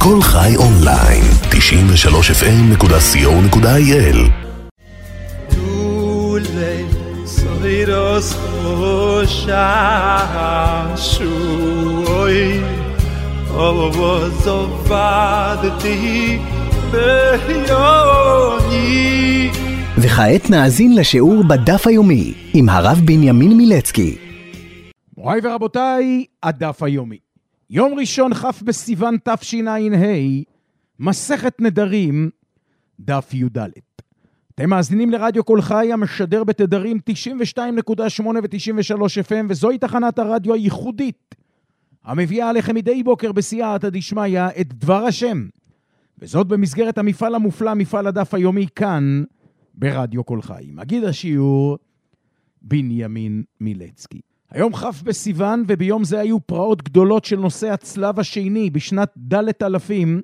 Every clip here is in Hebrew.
כל חי אונליין, 93fm.co.il. Soiros Shashui Ovozovadti Beyoni. וכעת נאזין לשיעור בדף היומי עם הרב בנימין מילצקי. מוריי ורבותיי, הדף היומי. יום ראשון כ' בסיוון תשע"ה, מסכת נדרים, דף י"ד. אתם מאזינים לרדיו כל חי המשדר בתדרים 92.8 ו-93 FM, וזוהי תחנת הרדיו הייחודית המביאה עליכם מדי בוקר בסייעתא דשמיא את דבר השם, וזאת במסגרת המפעל המופלא, מפעל הדף היומי כאן ברדיו כל חי. מגיד השיעור בנימין מילצקי. היום כ' בסיוון, וביום זה היו פרעות גדולות של נושא הצלב השני בשנת ד' אלפים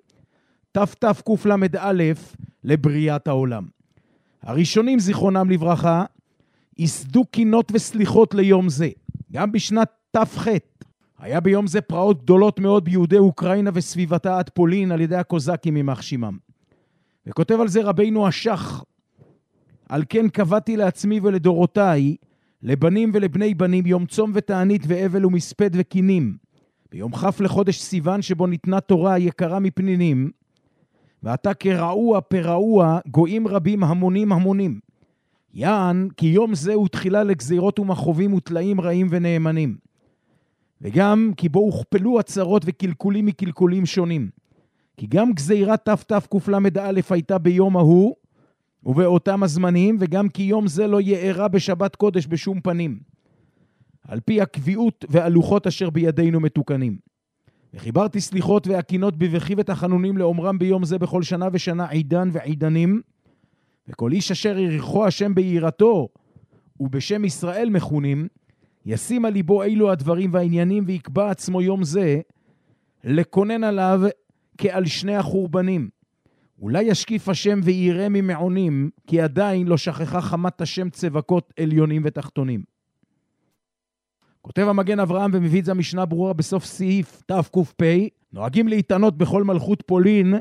תתקל"א לבריאת העולם. הראשונים זיכרונם לברכה ייסדו קינות וסליחות ליום זה. גם בשנת ת"ח היה ביום זה פרעות גדולות מאוד ביהודי אוקראינה וסביבתה עד פולין על ידי הקוזקים יימח שמם. וכותב על זה רבינו השח: על כן קבעתי לעצמי ולדורותיי, לבנים ולבני בנים, יום צום ותענית ואבל ומספד וקינים, ביום כ' לחודש סיוון שבו ניתנה תורה יקרה מפנינים, ואתה כרעוע פרעוע גויים רבים המונים המונים. יען כי יום זה הוא תחילה לגזירות ומחובים וטלאים רעים ונאמנים. וגם כי בו הוכפלו הצרות וקלקולים מקלקולים שונים. כי גם גזירת תתקל"א הייתה ביום ההוא ובאותם הזמנים, וגם כי יום זה לא יארע בשבת קודש בשום פנים, על פי הקביעות והלוחות אשר בידינו מתוקנים. וחיברתי סליחות והקינות בבכי ותחנונים לאומרם ביום זה בכל שנה ושנה עידן ועידנים, וכל איש אשר יריחו השם ביראתו ובשם ישראל מכונים, ישים על ליבו אילו הדברים והעניינים, ויקבע עצמו יום זה לקונן עליו כעל שני החורבנים. אולי ישקיף השם ויראה ממעונים, כי עדיין לא שכחה חמת השם צבקות עליונים ותחתונים. כותב המגן אברהם ומביא את זה המשנה ברורה בסוף סעיף תק"פ: נוהגים להתענות בכל מלכות פולין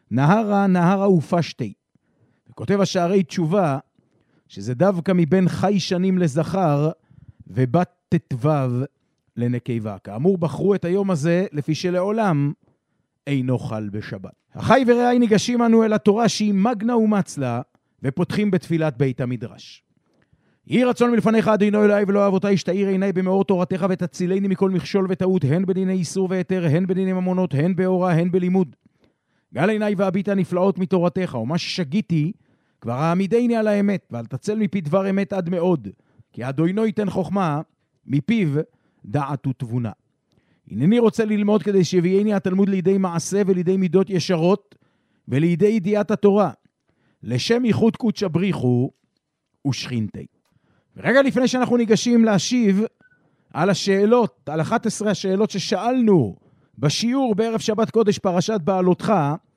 נהרה ופשטי. וכותב השערי תשובה שזה דווקא מבין חי שנים לזכר ובת תתוו לנקבה. כאמור בחרו את היום הזה לפי שלעולם אינו חל בשבת. אחי ורעי, ניגשים אנו אל התורה שהיא מגנה ומצלה, ופותחים בתפילת בית המדרש. יהי רצון מלפניך אדינו אלוהי ולא אבותיי, שתאיר עיני במאור תורתך ותצילני מכל מכשול וטעות, הן בדיני איסור והיתר, הן בדיני ממונות, הן באורה, הן בלימוד. גל עיני והביט הנפלאות מתורתך, ומה ששגיתי כבר העמידני על האמת, ואל תצל מפי דבר אמת עד מאוד, כי אדוני ייתן חוכמה מפיו דעת ותבונה. הנני רוצה ללמוד כדי שיביאני התלמוד לידי מעשה ולידי מידות ישרות ולידי ידיעת התורה, לשם ייחוד קודש בריחו ושכינתי. ורגע לפני שאנחנו ניגשים להשיב על השאלות, על 11 השאלות ששאלנו בשיעור בערב שבת קודש פרשת בעלותך,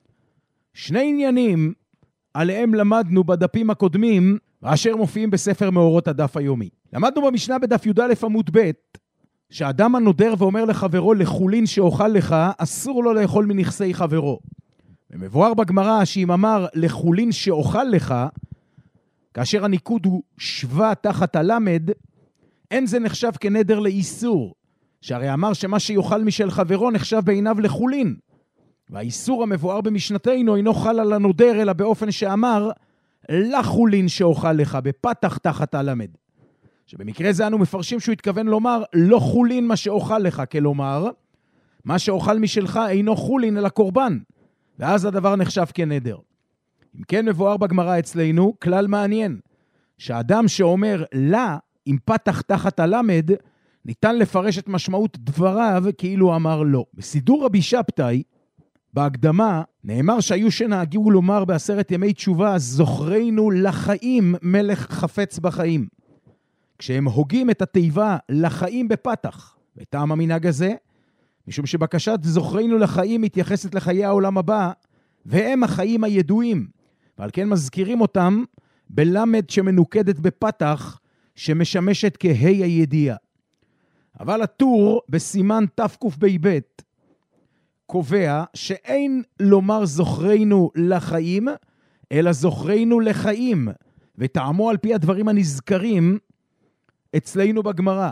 שני עניינים עליהם למדנו בדפים הקודמים ואשר מופיעים בספר מאורות הדף היומי. למדנו במשנה בדף י"א עמוד ב' שאדם הנודר ואומר לחברו לחולין שאוכל לך, אסור לו לאכול מנכסי חברו. ומבואר בגמרא שאם אמר לחולין שאוכל לך, כאשר הניקוד הוא שווה תחת הלמד, אין זה נחשב כנדר לאיסור, שהרי אמר שמה שיוכל משל חברו נחשב בעיניו לחולין. והאיסור המבואר במשנתנו אינו חל על הנודר, אלא באופן שאמר לחולין שאוכל לך, בפתח תחת הלמד. שבמקרה זה אנו מפרשים שהוא התכוון לומר לא חולין מה שאוכל לך, כלומר מה שאוכל משלך אינו חולין אלא קורבן, ואז הדבר נחשב כנדר. אם כן מבואר בגמרא אצלנו כלל מעניין, שהאדם שאומר לה עם פתח תחת הלמד, ניתן לפרש את משמעות דבריו כאילו אמר לא. בסידור רבי שבתאי בהקדמה נאמר שהיו שנהגו לומר בעשרת ימי תשובה זוכרנו לחיים מלך חפץ בחיים, כשהם הוגים את התיבה לחיים בפתח. וטעם המנהג הזה, משום שבקשת זוכרנו לחיים מתייחסת לחיי העולם הבא, והם החיים הידועים, ועל כן מזכירים אותם בלמד שמנוקדת בפתח, שמשמשת כהי הידיעה. אבל הטור בסימן תקפ"ב קובע שאין לומר זוכרנו לחיים, אלא זוכרנו לחיים, וטעמו על פי הדברים הנזכרים אצלנו בגמרא,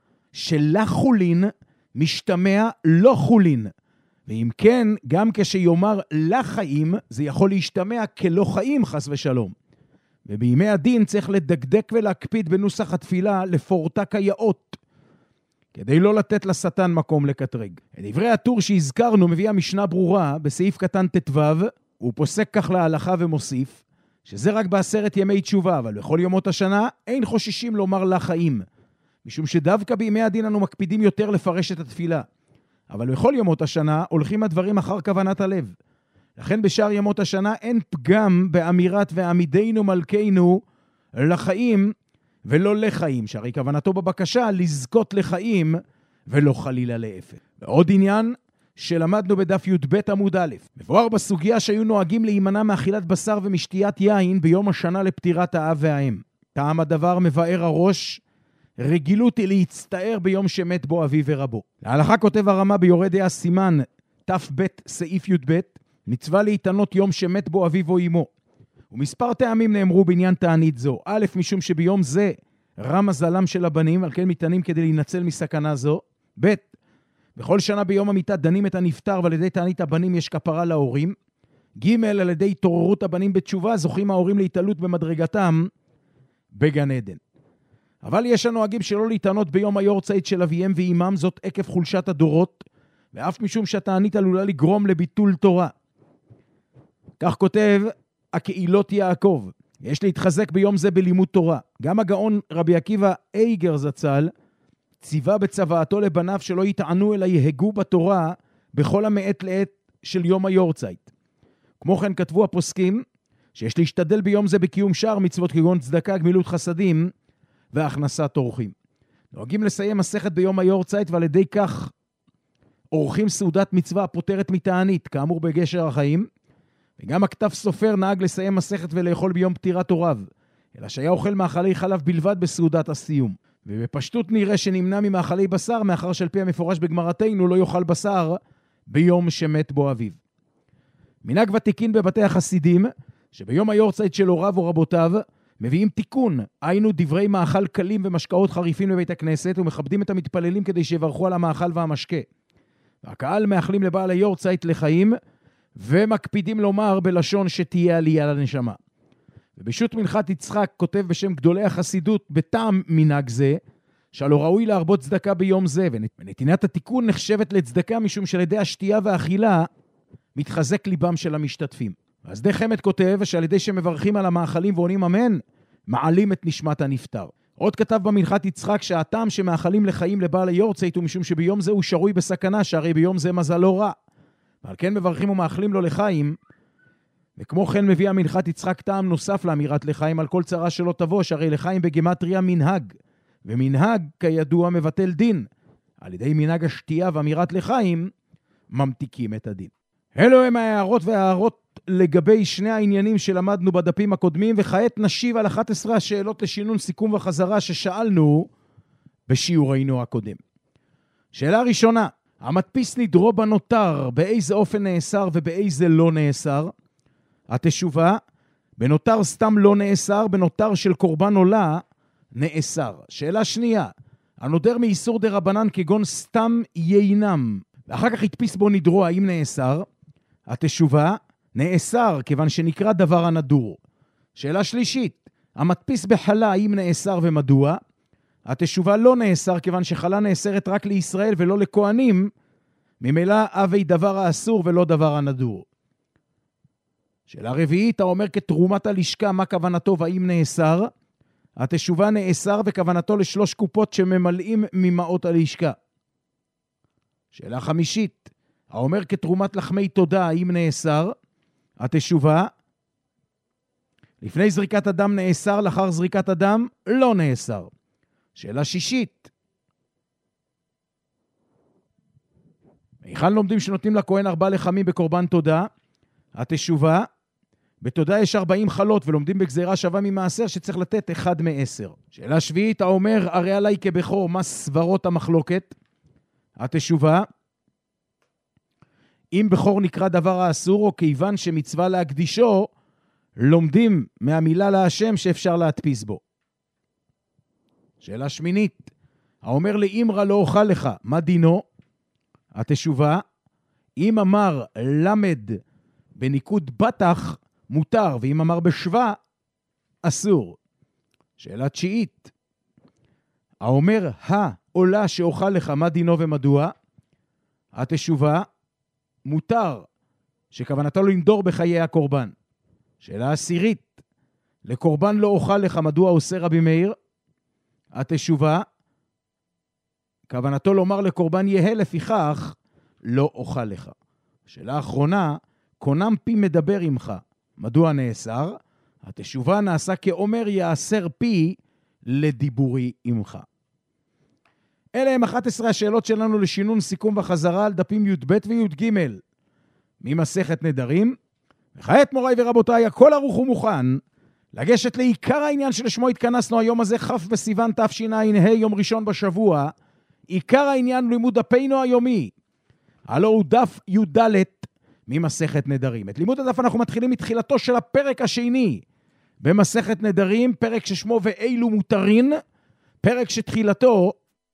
שלחולין משתמע לא חולין, ואם כן, גם כשיאמר לחיים, זה יכול להשתמע כלא חיים חס ושלום. ובימי הדין צריך לדקדק ולהקפיד בנוסח התפילה לפורטה כיאות, כדי לא לתת לשטן מקום לקטרג. דברי הטור שהזכרנו מביא המשנה ברורה בסעיף קטן ט"ו, הוא פוסק כך להלכה ומוסיף, שזה רק ב10 ימי תשובה, אבל בכל יומות השנה אין חוששים לומר לחיים, משום שדווקא בימי הדין אנו מקפידים יותר לפרש את התפילה. אבל בכל יומות השנה הולכים הדברים אחר כוונת הלב. לכן בשאר ימות השנה אין פגם באמירת ועמידנו מלכנו לחיים ולא לחיים, שהרי כוונתו בבקשה לזכות לחיים ולא חלילה לאפס. ועוד עניין שלמדנו בדף י"ב עמוד א', מבואר בסוגיה שהיו נוהגים להימנע מאכילת בשר ומשתיית יין ביום השנה לפטירת האב והאם. טעם הדבר מבאר הראש, רגילות היא להצטער ביום שמת בו אבי ורבו. להלכה כותב הרמה ביורדי הסימן ת"ב סעיף י"ב, מצווה להתענות יום שמת בו אביו או אמו. ומספר טעמים נאמרו בעניין תענית זו. א', משום שביום זה רע מזלם של הבנים, על כן מתענים כדי להינצל מסכנה זו. ב', בכל שנה ביום המיטה דנים את הנפטר, ועל ידי תענית הבנים יש כפרה להורים. ג', על ידי התעוררות הבנים בתשובה, זוכים ההורים להתעלות במדרגתם בגן עדן. אבל יש הנוהגים שלא להתענות ביום היורצייט של אביהם ואימם, זאת עקב חולשת הדורות, ואף משום שהתענית עלולה לגרום לביטול תורה. כך כותב הקהילות יעקב, יש להתחזק ביום זה בלימוד תורה. גם הגאון רבי עקיבא איגר זצ"ל ציווה בצוואתו לבניו שלא יטענו אלא יהגו בתורה בכל המעת לעת של יום היורצייט. כמו כן כתבו הפוסקים שיש להשתדל ביום זה בקיום שאר מצוות כגון צדקה, גמילות חסדים והכנסת אורחים. נוהגים לסיים מסכת ביום היורצייט, ועל ידי כך אורחים סעודת מצווה פותרת מתענית, כאמור בגשר החיים. וגם הכתב סופר נהג לסיים מסכת ולאכול ביום פטירת הוריו, אלא שהיה אוכל מאכלי חלב בלבד בסעודת הסיום. ובפשטות נראה שנמנע ממאכלי בשר, מאחר שעל פי המפורש בגמרתנו לא יאכל בשר ביום שמת בו אביו. מנהג ותיקין בבתי החסידים, שביום היורצייט של הוריו או רבותיו, מביאים תיקון, היינו דברי מאכל קלים ומשקאות חריפים בבית הכנסת, ומכבדים את המתפללים כדי שיברכו על המאכל והמשקה. והקהל מאכלים לבעל היורצייט לחיים, ומקפידים לומר בלשון שתהיה עלייה לנשמה. ובשו"ת מנחת יצחק כותב בשם גדולי החסידות בטעם מנהג זה, שלא ראוי להרבות צדקה ביום זה, ונתינת התיקון נחשבת לצדקה משום שעל ידי השתייה והאכילה מתחזק ליבם של המשתתפים. אז די חמד כותב שעל ידי שמברכים על המאכלים ועונים אמן, מעלים את נשמת הנפטר. עוד כתב במנחת יצחק שהטעם שמאכלים לחיים לבעל היורצייט הוא משום שביום זה הוא שרוי בסכנה, שהרי ביום זה מזל לא רע. ועל כן מברכים ומאכלים לו לחיים, וכמו כן מביא המנחת יצחק טעם נוסף לאמירת לחיים על כל צרה שלא תבוא, שהרי לחיים בגמטריה מנהג, ומנהג כידוע מבטל דין. על ידי מנהג השתייה ואמירת לחיים ממתיקים את הדין. אלו הם ההערות וההערות לגבי שני העניינים שלמדנו בדפים הקודמים, וכעת נשיב על 11 השאלות לשינון סיכום וחזרה ששאלנו בשיעורנו הקודם. שאלה ראשונה, המדפיס נדרו בנותר, באיזה אופן נאסר ובאיזה לא נאסר? התשובה, בנותר סתם לא נאסר, בנותר של קורבן עולה נאסר. שאלה שנייה, הנודר מאיסור דרבנן כגון סתם יינם, ואחר כך הדפיס בו נדרו, האם נאסר? התשובה, נאסר, כיוון שנקרא דבר הנדור. שאלה שלישית, המדפיס בחלה, האם נאסר ומדוע? התשובה לא נאסר, כיוון שחלה נאסרת רק לישראל ולא לכהנים, ממילא אבי דבר האסור ולא דבר הנדור. שאלה רביעית, האומר כתרומת הלשכה, מה כוונתו והאם נאסר? התשובה נאסר וכוונתו לשלוש קופות שממלאים ממעות הלשכה. שאלה חמישית, האומר כתרומת לחמי תודה, האם נאסר? התשובה, לפני זריקת הדם נאסר, לאחר זריקת הדם לא נאסר. שאלה שישית, היכן לומדים שנותנים לכהן 4 לחמים בקורבן תודה? התשובה, בתודה יש 40 חלות ולומדים בגזירה שווה ממעשר שצריך לתת 1 מ-10. שאלה שביעית, האומר הרי עלי כבכור, מה סברות המחלוקת? התשובה, אם בכור נקרא דבר האסור, או כיוון שמצווה להקדישו, לומדים מהמילה להשם שאפשר להדפיס בו. שאלה שמינית, האומר לאמרה לא אוכל לך, מה דינו? התשובה, אם אמר למד בניקוד בטח, מותר, ואם אמר בשווה, אסור. שאלה תשיעית, האומר העולה שאוכל לך, מה דינו ומדוע? התשובה, מותר, שכוונתו לנדור בחיי הקורבן. שאלה עשירית, לקורבן לא אוכל לך, מדוע עושה רבי מאיר? התשובה, כוונתו לומר לקורבן יהיה, לפיכך לא אוכל לך. שאלה אחרונה, קונם פי מדבר עמך, מדוע נאסר? התשובה, נעשה כאומר יאסר פי לדיבורי עמך. אלה הם 11 השאלות שלנו לשינון סיכום וחזרה על דפים י"ב וי"ג ממסכת נדרים. וכעת מוריי ורבותיי, הכל ערוך ומוכן לגשת לעיקר העניין שלשמו התכנסנו היום הזה, כ' בסיוון תשע"ה, יום ראשון בשבוע. עיקר העניין לימוד דפנו היומי, הלא הוא דף י"ד ממסכת נדרים. את לימוד הדף אנחנו מתחילים מתחילתו של הפרק השני במסכת נדרים, פרק ששמו ואילו מותרין, פרק שתחילתו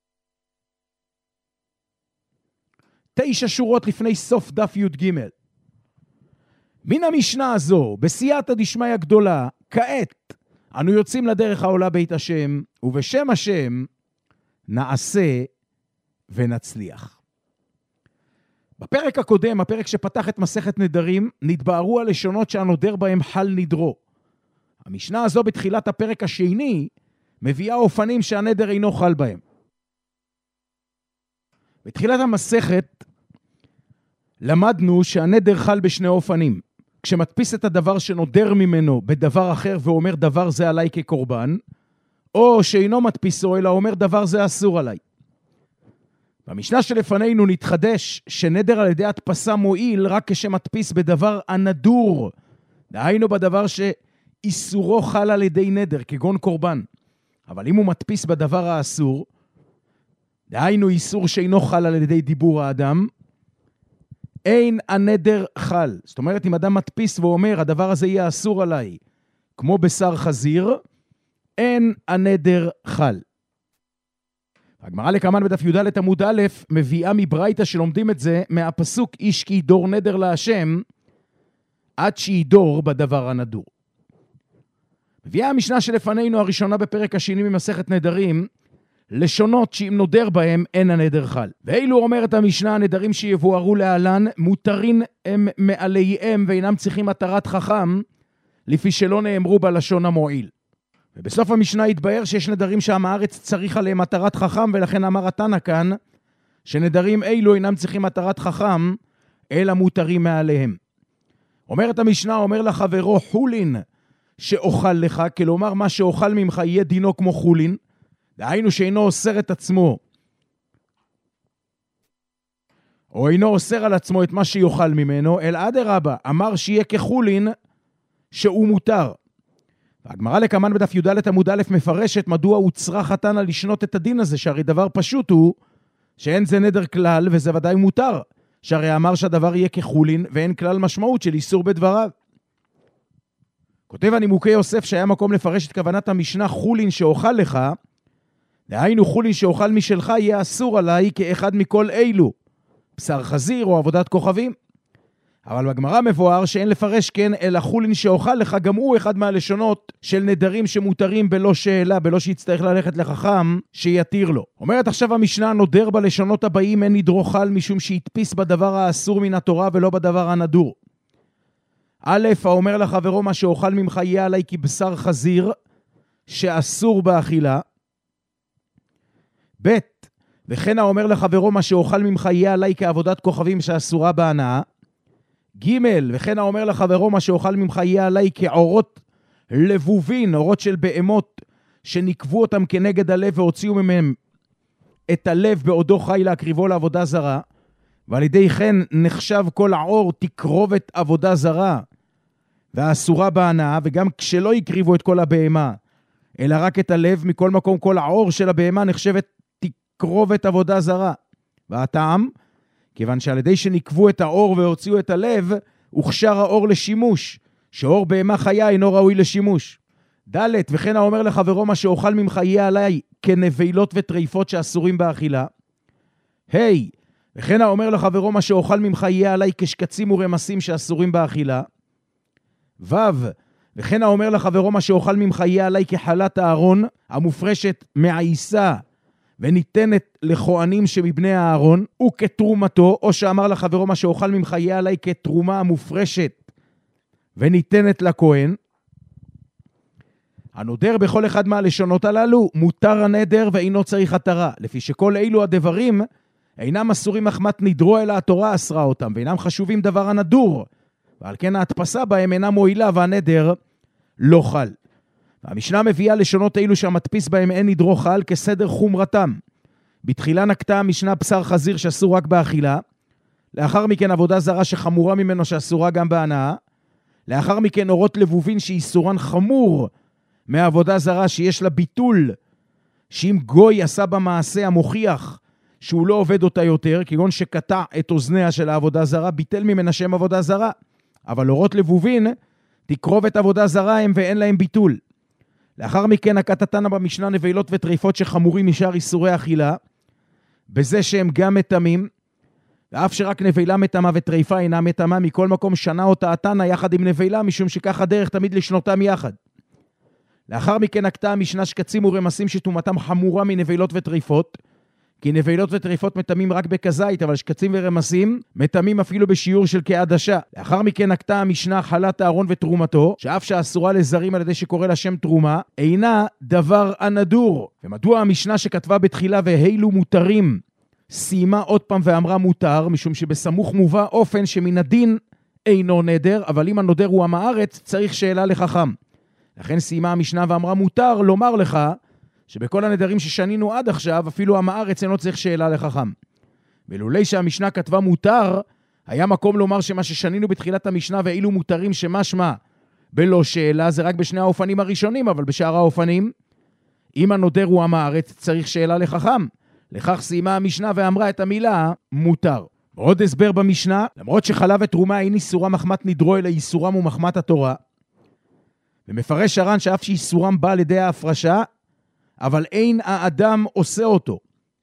9 שורות לפני סוף דף י"ג. מן המשנה הזו, בסייעתא דשמיא גדולה, כעת אנו יוצאים לדרך העולה בית השם, ובשם השם נעשה ונצליח. בפרק הקודם, הפרק שפתח את מסכת נדרים, נתבארו הלשונות שהנודר בהם חל נדרו. המשנה הזו בתחילת הפרק השני מביאה אופנים שהנדר אינו חל בהם. בתחילת המסכת למדנו שהנדר חל בשני אופנים. כשמדפיס את הדבר שנודר ממנו בדבר אחר ואומר דבר זה עליי כקורבן, או שאינו מדפיסו אלא אומר דבר זה אסור עליי. במשנה שלפנינו נתחדש שנדר על ידי הדפסה מועיל רק כשמדפיס בדבר הנדור, דהיינו בדבר שאיסורו חל על ידי נדר, כגון קורבן. אבל אם הוא מדפיס בדבר האסור, דהיינו איסור שאינו חל על ידי דיבור האדם, אין הנדר חל. זאת אומרת, אם אדם מדפיס ואומר, הדבר הזה יהיה אסור עליי, כמו בשר חזיר, אין הנדר חל. הגמרא לקמן בדף י"ד עמוד א' מביאה מברייתא שלומדים את זה מהפסוק איש כי ידור נדר להשם עד שידור בדבר הנדור. מביאה המשנה שלפנינו הראשונה בפרק השני ממסכת נדרים לשונות שאם נודר בהם אין הנדר חל. ואילו אומרת המשנה, הנדרים שיבוארו להלן מותרים הם מעליהם ואינם צריכים מטרת חכם לפי שלא נאמרו בלשון המועיל. ובסוף המשנה התבאר שיש נדרים שעם הארץ צריך עליהם מטרת חכם, ולכן אמר התנא כאן שנדרים אילו אינם צריכים מטרת חכם אלא מותרים מעליהם. אומרת המשנה, אומר לחברו חולין שאוכל לך, כלומר מה שאוכל ממך יהיה דינו כמו חולין, דהיינו שאינו אוסר את עצמו או אינו אוסר על עצמו את מה שיוכל ממנו, אל אדרבה אמר שיהיה כחולין שהוא מותר. והגמרא לקמן בדף י"ד עמוד א' מפרשת מדוע הוא צריך התנא לשנות את הדין הזה, שהרי דבר פשוט הוא שאין זה נדר כלל וזה ודאי מותר, שהרי אמר שהדבר יהיה כחולין ואין כלל משמעות של איסור בדבריו. כותב הנימוקי יוסף שהיה מקום לפרש את כוונת המשנה חולין שאוכל לך, דהיינו חולין שאוכל משלך יהיה אסור עליי כאחד מכל אילו, בשר חזיר או עבודת כוכבים. אבל בגמרא מבואר שאין לפרש כן, אלא חולין שאוכל לך גם הוא אחד מהלשונות של נדרים שמותרים בלא שאלה, בלא שיצטרך ללכת לחכם שיתיר לו. אומרת עכשיו המשנה, נודר בלשונות הבאים אין נדרו חל משום שהתפיס בדבר האסור מן התורה ולא בדבר הנדור. א', האומר לחברו מה שאוכל ממך יהיה עליי כבשר חזיר שאסור באכילה. ב', וכן האומר לחברו מה שאוכל ממך יהיה עליי כעבודת כוכבים שאסורה בהנאה. ג', וכן האומר לחברו מה שאוכל ממך יהיה עליי כעורות לבובין, עורות של בהמות שנקבו אותם כנגד הלב והוציאו ממהם את הלב בעודו חי להקריבו לעבודה זרה, ועל ידי כן נחשב כל העור תקרובת עבודה זרה והאסורה בהנאה, וגם כשלא יקריבו את כל הבהמה אלא רק את הלב, מכל מקום כל העור של הבהמה נחשבת תקרובת עבודה זרה. והטעם, כיוון שעל ידי שנקבו את האור והוציאו את הלב, הוכשר האור לשימוש, שאור בהמה חיה אינו ראוי לשימוש. ד' וכן האומר לחברו מה שאוכל ממך יהיה עליי כנבלות וטריפות שאסורים באכילה. וכן האומר לחברו מה שאוכל ממך יהיה עליי כשקצים ורמסים שאסורים באכילה. וכן האומר לחברו מה שאוכל ממך יהיה עליי כחלת הארון המופרשת מעיסה וניתנת לכהנים שמבני הארון וכתרומתו, או שאמר לחברו מה שאוכל ממך יהיה עליי כתרומה המופרשת וניתנת לכהן. הנודר בכל אחד מהלשונות הללו מותר הנדר ואינו צריך התרה, לפי שכל אילו הדברים אינם אסורים מחמת נדרו אלא התורה אסרה אותם, ואינם חשובים דבר הנדור, ועל כן ההדפסה בהם אינה מועילה והנדר לא חל. והמשנה מביאה לשונות אילו שהמדפיס בהם אין נדרו חל כסדר חומרתם. בתחילה נקטה המשנה בשר חזיר שאסור רק באכילה, לאחר מכן עבודה זרה שחמורה ממנו שאסורה גם בהנאה, לאחר מכן אורות לבובין שאיסורן חמור מעבודה זרה שיש לה ביטול, שאם גוי עשה במעשה המוכיח שהוא לא עובד אותה יותר, כגון שקטע את אוזניה של העבודה זרה, ביטל ממנה שם עבודה זרה. אבל אורות לבובין תקרוב את עבודה זרה הם ואין להם ביטול. לאחר מכן הקטתנה במשנה נבלות וטריפות שחמורים משאר איסורי אכילה, בזה שהם גם מתמים, ואף שרק נבלה מתמה וטריפה אינה מתמה, מכל מקום שנה אותה התנה יחד עם נבלה, משום שכך הדרך תמיד לשנותם יחד. לאחר מכן נקטה המשנה שקצים ורמסים שתומתם חמורה מנבלות וטריפות, כי נבלות וטריפות מתמים רק בכזית, אבל שקצים ורמסים מתמים אפילו בשיעור של כעדשה. לאחר מכן נקטה המשנה חלת הארון ותרומתו, שאף שאסורה לזרים על ידי שקורא לשם תרומה, אינה דבר הנדור. ומדוע המשנה שכתבה בתחילה והילו מותרים, סיימה עוד פעם ואמרה מותר, משום שבסמוך מובא אופן שמן הדין אינו נדר, אבל אם הנודר הוא עם הארץ, צריך שאלה לחכם. לכן סיימה המשנה ואמרה מותר לומר לך, שבכל הנדרים ששנינו עד עכשיו, אפילו עם הארץ אינו צריך שאלה לחכם. ולולי שהמשנה כתבה מותר, היה מקום לומר שמה ששנינו בתחילת המשנה ואילו מותרים שמשמע בלא שאלה, זה רק בשני האופנים הראשונים, אבל בשאר האופנים, אם הנודר הוא עם הארץ, צריך שאלה לחכם. לכך סיימה המשנה ואמרה את המילה מותר. עוד הסבר במשנה, למרות שחלה ותרומה אין איסורה מחמת נדרו, אלא איסורם ומחמת התורה. ומפרש הר"ן שאף שאיסורם בא על ידי ההפרשה, אבל אין האדם עושה אותו.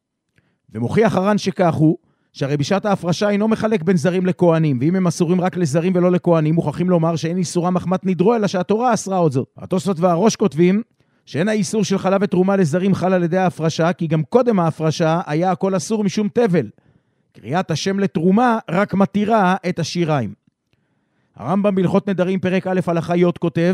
ומוכיח הר"ן שכך הוא, שהרי בשעת ההפרשה אינו מחלק בין זרים לכהנים, ואם הם אסורים רק לזרים ולא לכהנים, מוכרחים לומר שאין איסורה מחמת נדרו, אלא שהתורה אסרה עוד זאת. התוספות והראש כותבים, שאין האיסור של חלה ותרומה לזרים חל על ידי ההפרשה, כי גם קודם ההפרשה היה הכל אסור משום תבל. קריאת השם לתרומה רק מתירה את השיריים. הרמב"ם בהלכות נדרים פרק א' הלכה י' כותב,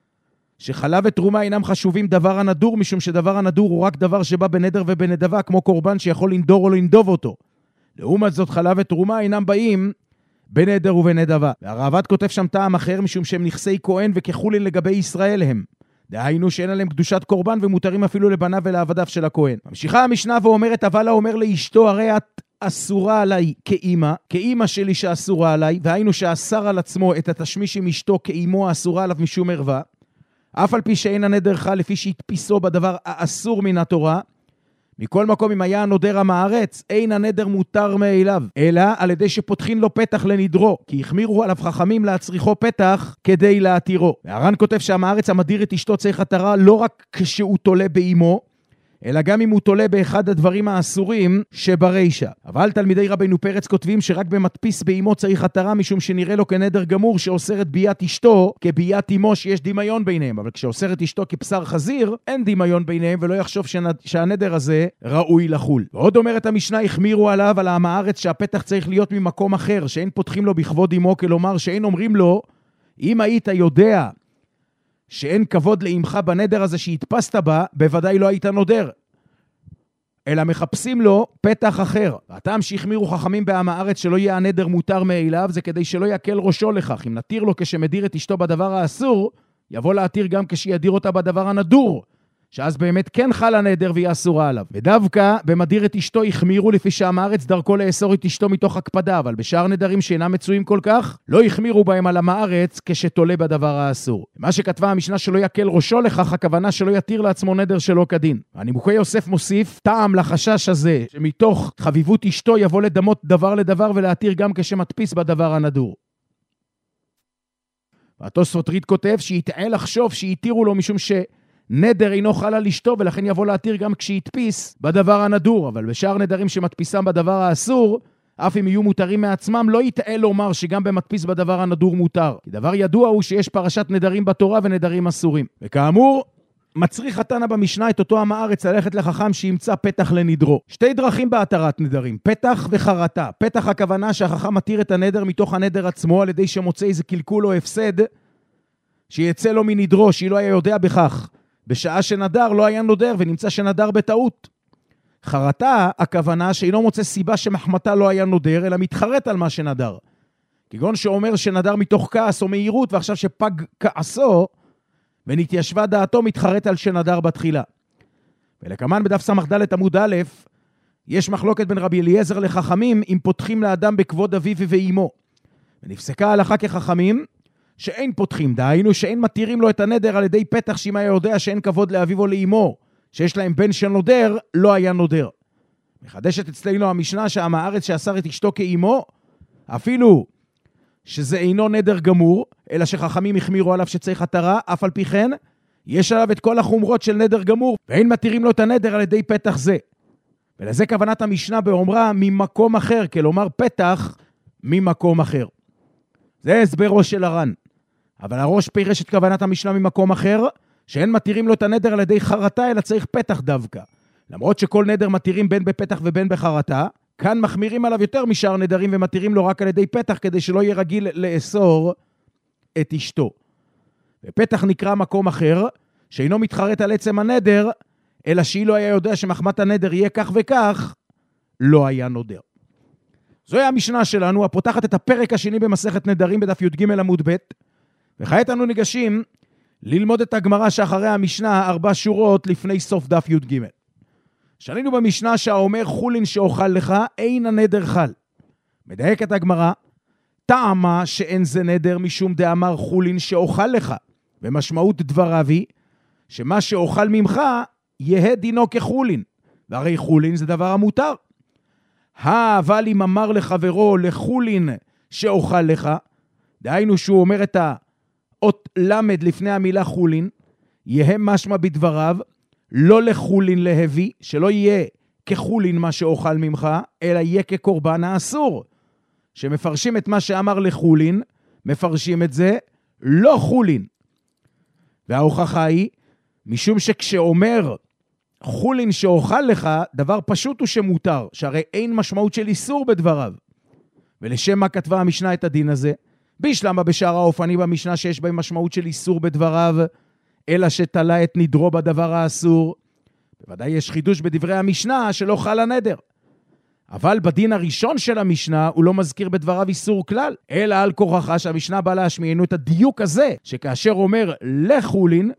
שחלה ותרומה אינם חשובים דבר הנדור, משום שדבר הנדור הוא רק דבר שבא בנדר ובנדבה, כמו קורבן שיכול לנדור או לנדוב אותו. לעומת זאת חלה ותרומה אינם באים בנדר ובנדבה. והרעב"ד כותב שם טעם אחר, משום שהם נכסי כהן וכחולין לגבי ישראל הם. דהיינו שאין עליהם קדושת קורבן ומותרים אפילו לבניו ולעבדיו של הכהן. ממשיכה המשנה ואומרת, אבל האומר לאשתו, הרי את אסורה עליי כאימא שלי שאסורה עליי, והיינו שאסר על עצמו את התשמיש עם אשתו כאימו האסורה עליו משום ערווה, אף על פי שאין הנדר חל לפי שהתפיסו בדבר האסור מן התורה, מכל מקום אם היה הנודר עם הארץ, אין הנדר מותר מאליו, אלא על ידי שפותחין לו פתח לנדרו, כי החמירו עליו חכמים להצריכו פתח כדי להתירו. והר"ן כותב שעם הארץ המדיר את אשתו צריך התרה לא רק כשהוא תולה באמו, אלא גם אם הוא תולה באחד הדברים האסורים שברישה. אבל תלמידי רבינו פרץ כותבים שרק במדפיס באמו צריך התרה, משום שנראה לו כנדר גמור שאוסר את ביית אשתו כביית אמו שיש דמיון ביניהם. אבל כשאוסר את אשתו כבשר חזיר, אין דמיון ביניהם, ולא יחשוב שהנדר הזה ראוי לחול. ועוד אומרת המשנה, החמירו עליו על עם הארץ שהפתח צריך להיות ממקום אחר, שאין פותחים לו בכבוד אמו, כלומר שאין אומרים לו, אם היית יודע שאין כבוד לאמך בנדר הזה שהתפסת בה, בוודאי לא היית נודר. אלא מחפשים לו פתח אחר. והטעם שהחמירו חכמים בעם הארץ שלא יהיה הנדר מותר מאליו, זה כדי שלא יקל ראשו לכך. אם נתיר לו כשמדיר את אשתו בדבר האסור, יבוא להתיר גם כשידיר אותה בדבר הנדור. שאז באמת כן חל הנדר והיא אסורה עליו. ודווקא במדיר את אשתו החמירו לפי שעם הארץ דרכו לאסור את אשתו מתוך הקפדה, אבל בשאר נדרים שאינם מצויים כל כך, לא החמירו בהם על עם הארץ כשתולה בדבר האסור. מה שכתבה המשנה שלא יקל ראשו לכך, הכוונה שלא יתיר לעצמו נדר שלא כדין. הנימוקי יוסף מוסיף טעם לחשש הזה, שמתוך חביבות אשתו יבוא לדמות דבר לדבר ולהתיר גם כשמדפיס בדבר הנדור. והתוספות ריד כותב שיתעל לחשוב שיתירו לו משום שנדר אינו חל על אשתו, ולכן יבוא להתיר גם כשיתפיס בדבר הנדור. אבל בשאר נדרים שמדפיסם בדבר האסור, אף אם יהיו מותרים מעצמם, לא יתעל לומר שגם במדפיס בדבר הנדור מותר. כי דבר ידוע הוא שיש פרשת נדרים בתורה ונדרים אסורים. וכאמור, מצריך התנא במשנה את אותו עם הארץ ללכת לחכם שימצא פתח לנדרו. שתי דרכים בהתרת נדרים, פתח וחרטה. פתח הכוונה שהחכם מתיר את הנדר מתוך הנדר עצמו, על ידי שמוצא איזה קלקול או הפסד שיצא לו מנדרו, שהיא לא היה יודע בכך. בשעה שנדר לא היה נודר ונמצא שנדר בטעות. חרטה הכוונה שאינו מוצא סיבה שמחמתה לא היה נודר, אלא מתחרט על מה שנדר. כגון שאומר שנדר מתוך כעס או מהירות, ועכשיו שפג כעסו ונתיישבה דעתו, מתחרט על שנדר בתחילה. ולכמן בדף סמ"ד עמוד א', יש מחלוקת בין רבי אליעזר לחכמים אם פותחים לאדם בכבוד אביו ואימו. ונפסקה ההלכה כחכמים שאין פותחים, דהיינו שאין מתירים לו את הנדר על ידי פתח, שאם היה יודע שאין כבוד לאביו או לאימו, שיש להם בן שנודר, לא היה נודר. מחדשת אצלנו המשנה שעם הארץ שאסר את אשתו כאימו, אפילו שזה אינו נדר גמור, אלא שחכמים החמירו עליו שצריך התרה, אף על פי כן, יש עליו את כל החומרות של נדר גמור, ואין מתירים לו את הנדר על ידי פתח זה. ולזה כוונת המשנה באומרה ממקום אחר, כלומר פתח ממקום אחר. זה הסברו של הר"ן. אבל הראש פירש את כוונת המשנה ממקום אחר, שאין מתירים לו את הנדר על ידי חרטה, אלא צריך פתח דווקא. למרות שכל נדר מתירים בין בפתח ובין בחרטה, כאן מחמירים עליו יותר משאר נדרים ומתירים לו רק על ידי פתח, כדי שלא יהיה רגיל לאסור את אשתו. ופתח נקרא מקום אחר, שאינו מתחרט על עצם הנדר, אלא שהיא לא היה יודע שמחמת הנדר יהיה כך וכך, לא היה נודר. זוהי המשנה שלנו, הפותחת את הפרק השני במסכת נדרים בדף י"ג עמוד ב', וכעת אנו ניגשים ללמוד את הגמרא שאחרי המשנה 4 שורות לפני סוף דף י"ג. שנינו במשנה שהאומר חולין שאוכל לך, אין הנדר חל. מדייק את הגמרא, טעמה שאין זה נדר משום דאמר חולין שאוכל לך. ומשמעות דבריו היא שמה שאוכל ממך יהיה דינו כחולין. והרי חולין זה דבר המותר. אבל אם אמר לחברו לחולין שאוכל לך, דהיינו שהוא אומר את האות למד לפני המילה חולין, יהיה משמע בדבריו, לא לחולין להביא, שלא יהיה כחולין מה שאוכל ממך, אלא יהיה כקורבן האסור. שמפרשים את מה שאמר לחולין, מפרשים את זה לא חולין. וההוכחה היא, משום שכשאומר חולין שאוכל לך, דבר פשוט הוא שמותר, שהרי אין משמעות של איסור בדבריו. ולשם מה כתבה המשנה את הדין הזה? בישלמה בשאר האופני במשנה שיש בהם משמעות של איסור בדבריו, אלא שתלה את נדרו בדבר האסור. בוודאי יש חידוש בדברי המשנה שלא חל הנדר. אבל בדין הראשון של המשנה הוא לא מזכיר בדבריו איסור כלל, אלא על כורחה שהמשנה באה להשמיענו את הדיוק הזה, שכאשר אומר לחולין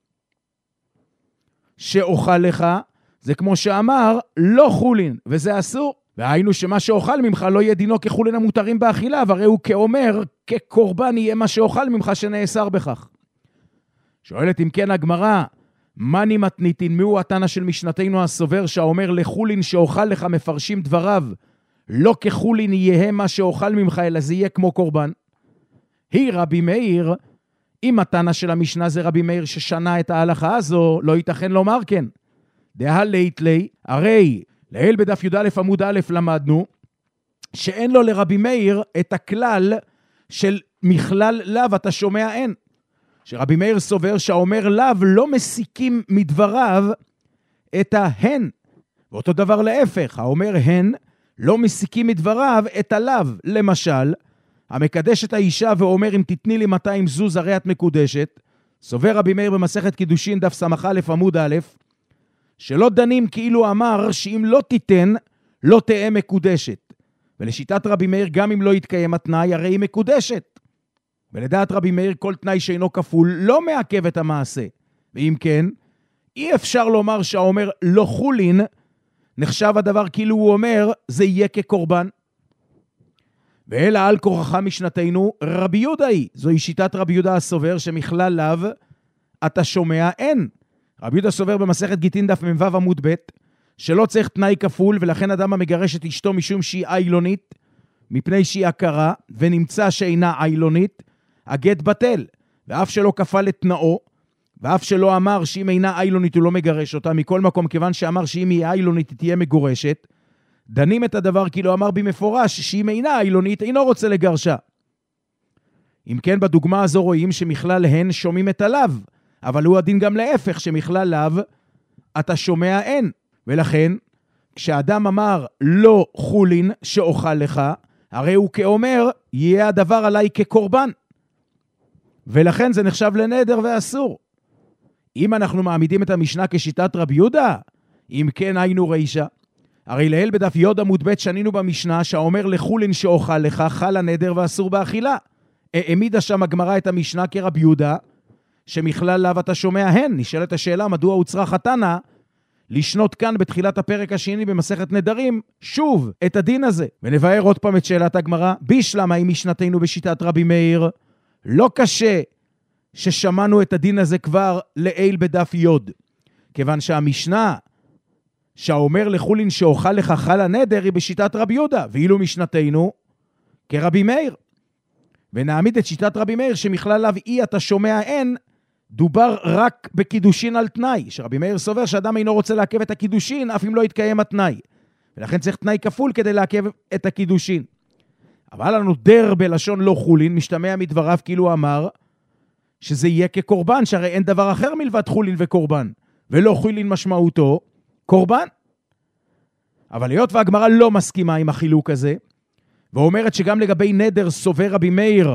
שאוכל לך, זה כמו שאמר לא חולין, וזה אסור. והיינו שמה שאוכל ממך לא יהיה דינו כחולין המותרים באכילה, והרי הוא כאומר כקורבן יהיה מה שאוכל ממך שנאסר בכך. שואלת אם כן הגמרא, מני מתניתין, מהו התנא של משנתנו הסובר שהאומר לחולין שאוכל לך מפרשים דבריו, לא כחולין יהיה מה שאוכל ממך, אלא זה יהיה כמו קורבן. היא רבי מאיר, אם התנא של המשנה זה רבי מאיר ששנה את ההלכה הזו, לא ייתכן לומר כן. דהה לית לי, הרי לעיל בדף י"א עמוד א' למדנו, שאין לו לרבי מאיר את הכלל של מכלל לאו אתה שומע אין. שרבי מאיר סובר שהאומר לאו לא מסיקים מדבריו את ההן. ואותו דבר להפך, האומר הן לא מסיקים מדבריו את הלאו. למשל, המקדש את האישה ואומר אם תתני לי 200 זוז הרי את מקודשת, סובר רבי מאיר במסכת קידושין דף סמ"א עמוד א', שלא דנים כאילו אמר שאם לא תיתן לא תהיה מקודשת. ולשיטת רבי מאיר גם אם לא יתקיים התנאי הרי היא מקודשת. ולדעת רבי מאיר כל תנאי שאינו כפול לא מעכב את המעשה. ואם כן, אי אפשר לומר שהאומר לא חולין, נחשב הדבר כאילו הוא אומר, זה יהיה כקורבן. ואלא על כורחך משנתנו, רבי יהודה היא. זוהי שיטת רבי יהודה הסובר, שמכלל לאו, אתה שומע אין. רבי יהודה סובר במסכת גיטין דף מ"ו עמוד ב', שלא צריך תנאי כפול, ולכן אדם המגרש את אשתו משום שהיא איילונית, מפני שהיא הכרה, ונמצא שאינה איילונית, הגט בטל. ואף שלא כפל את תנאו, ואף שלא אמר שאם אינה איילונית הוא לא מגרש אותה, מכל מקום כיוון שאמר שאם היא איילונית היא תהיה מגורשת, דנים את הדבר כאילו אמר במפורש שאם אינה איילונית אינו רוצה לגרשה. אם כן בדוגמה הזו רואים שמכלל הן שומעים את הלאו, אבל הוא הדין גם להפך שמכלל לאו אתה שומע אין. ולכן כשאדם אמר לא חולין שאוכל לך, הרי הוא כאומר יהיה הדבר עליי כקורבן. ולכן זה נחשב לנדר ואסור. אם אנחנו מעמידים את המשנה כשיטת רבי יהודה, אם כן היינו רישה. הרי לאל בדף יוד עמוד ב' שנינו במשנה שהאומר לחולין שאוכל לך חל הנדר ואסור באכילה. העמידה שם הגמרא את המשנה כרבי יהודה, שמכלל לאו אתה שומע הן. נשאלת השאלה מדוע הוצרה חתנה לשנות כאן בתחילת הפרק השני במסכת נדרים, שוב את הדין הזה. ונבהר עוד פעם את שאלת הגמרא, בישלמה אם משנתנו בשיטת רבי מאיר, לא קשה ששמענו את הדין הזה כבר לאל בדף יוד. כיוון שהמשנה שהאומר לחולין שאוכל לך חל הנדר היא בשיטת רבי יהודה, ואילו משנתנו כרבי מאיר. ונעמיד את שיטת רבי מאיר שמכלל לאו אי אתה שומע אין, דובר רק בקידושין על תנאי, שרבי מאיר סובר שאדם אינו רוצה לעכב את הקידושין אף אם לא יתקיים התנאי, ולכן צריך תנאי כפול כדי לעכב את הקידושין. אבל הנודר בלשון לא חולין משתמע מדבריו כאילו אמר שזה יהיה כקורבן, שהרי אין דבר אחר מלבד חולין וקורבן, ולא חולין משמעותו קורבן. אבל היות והגמרא לא מסכימה עם החילוק הזה, ואומרת שגם לגבי נדר סובר רבי מאיר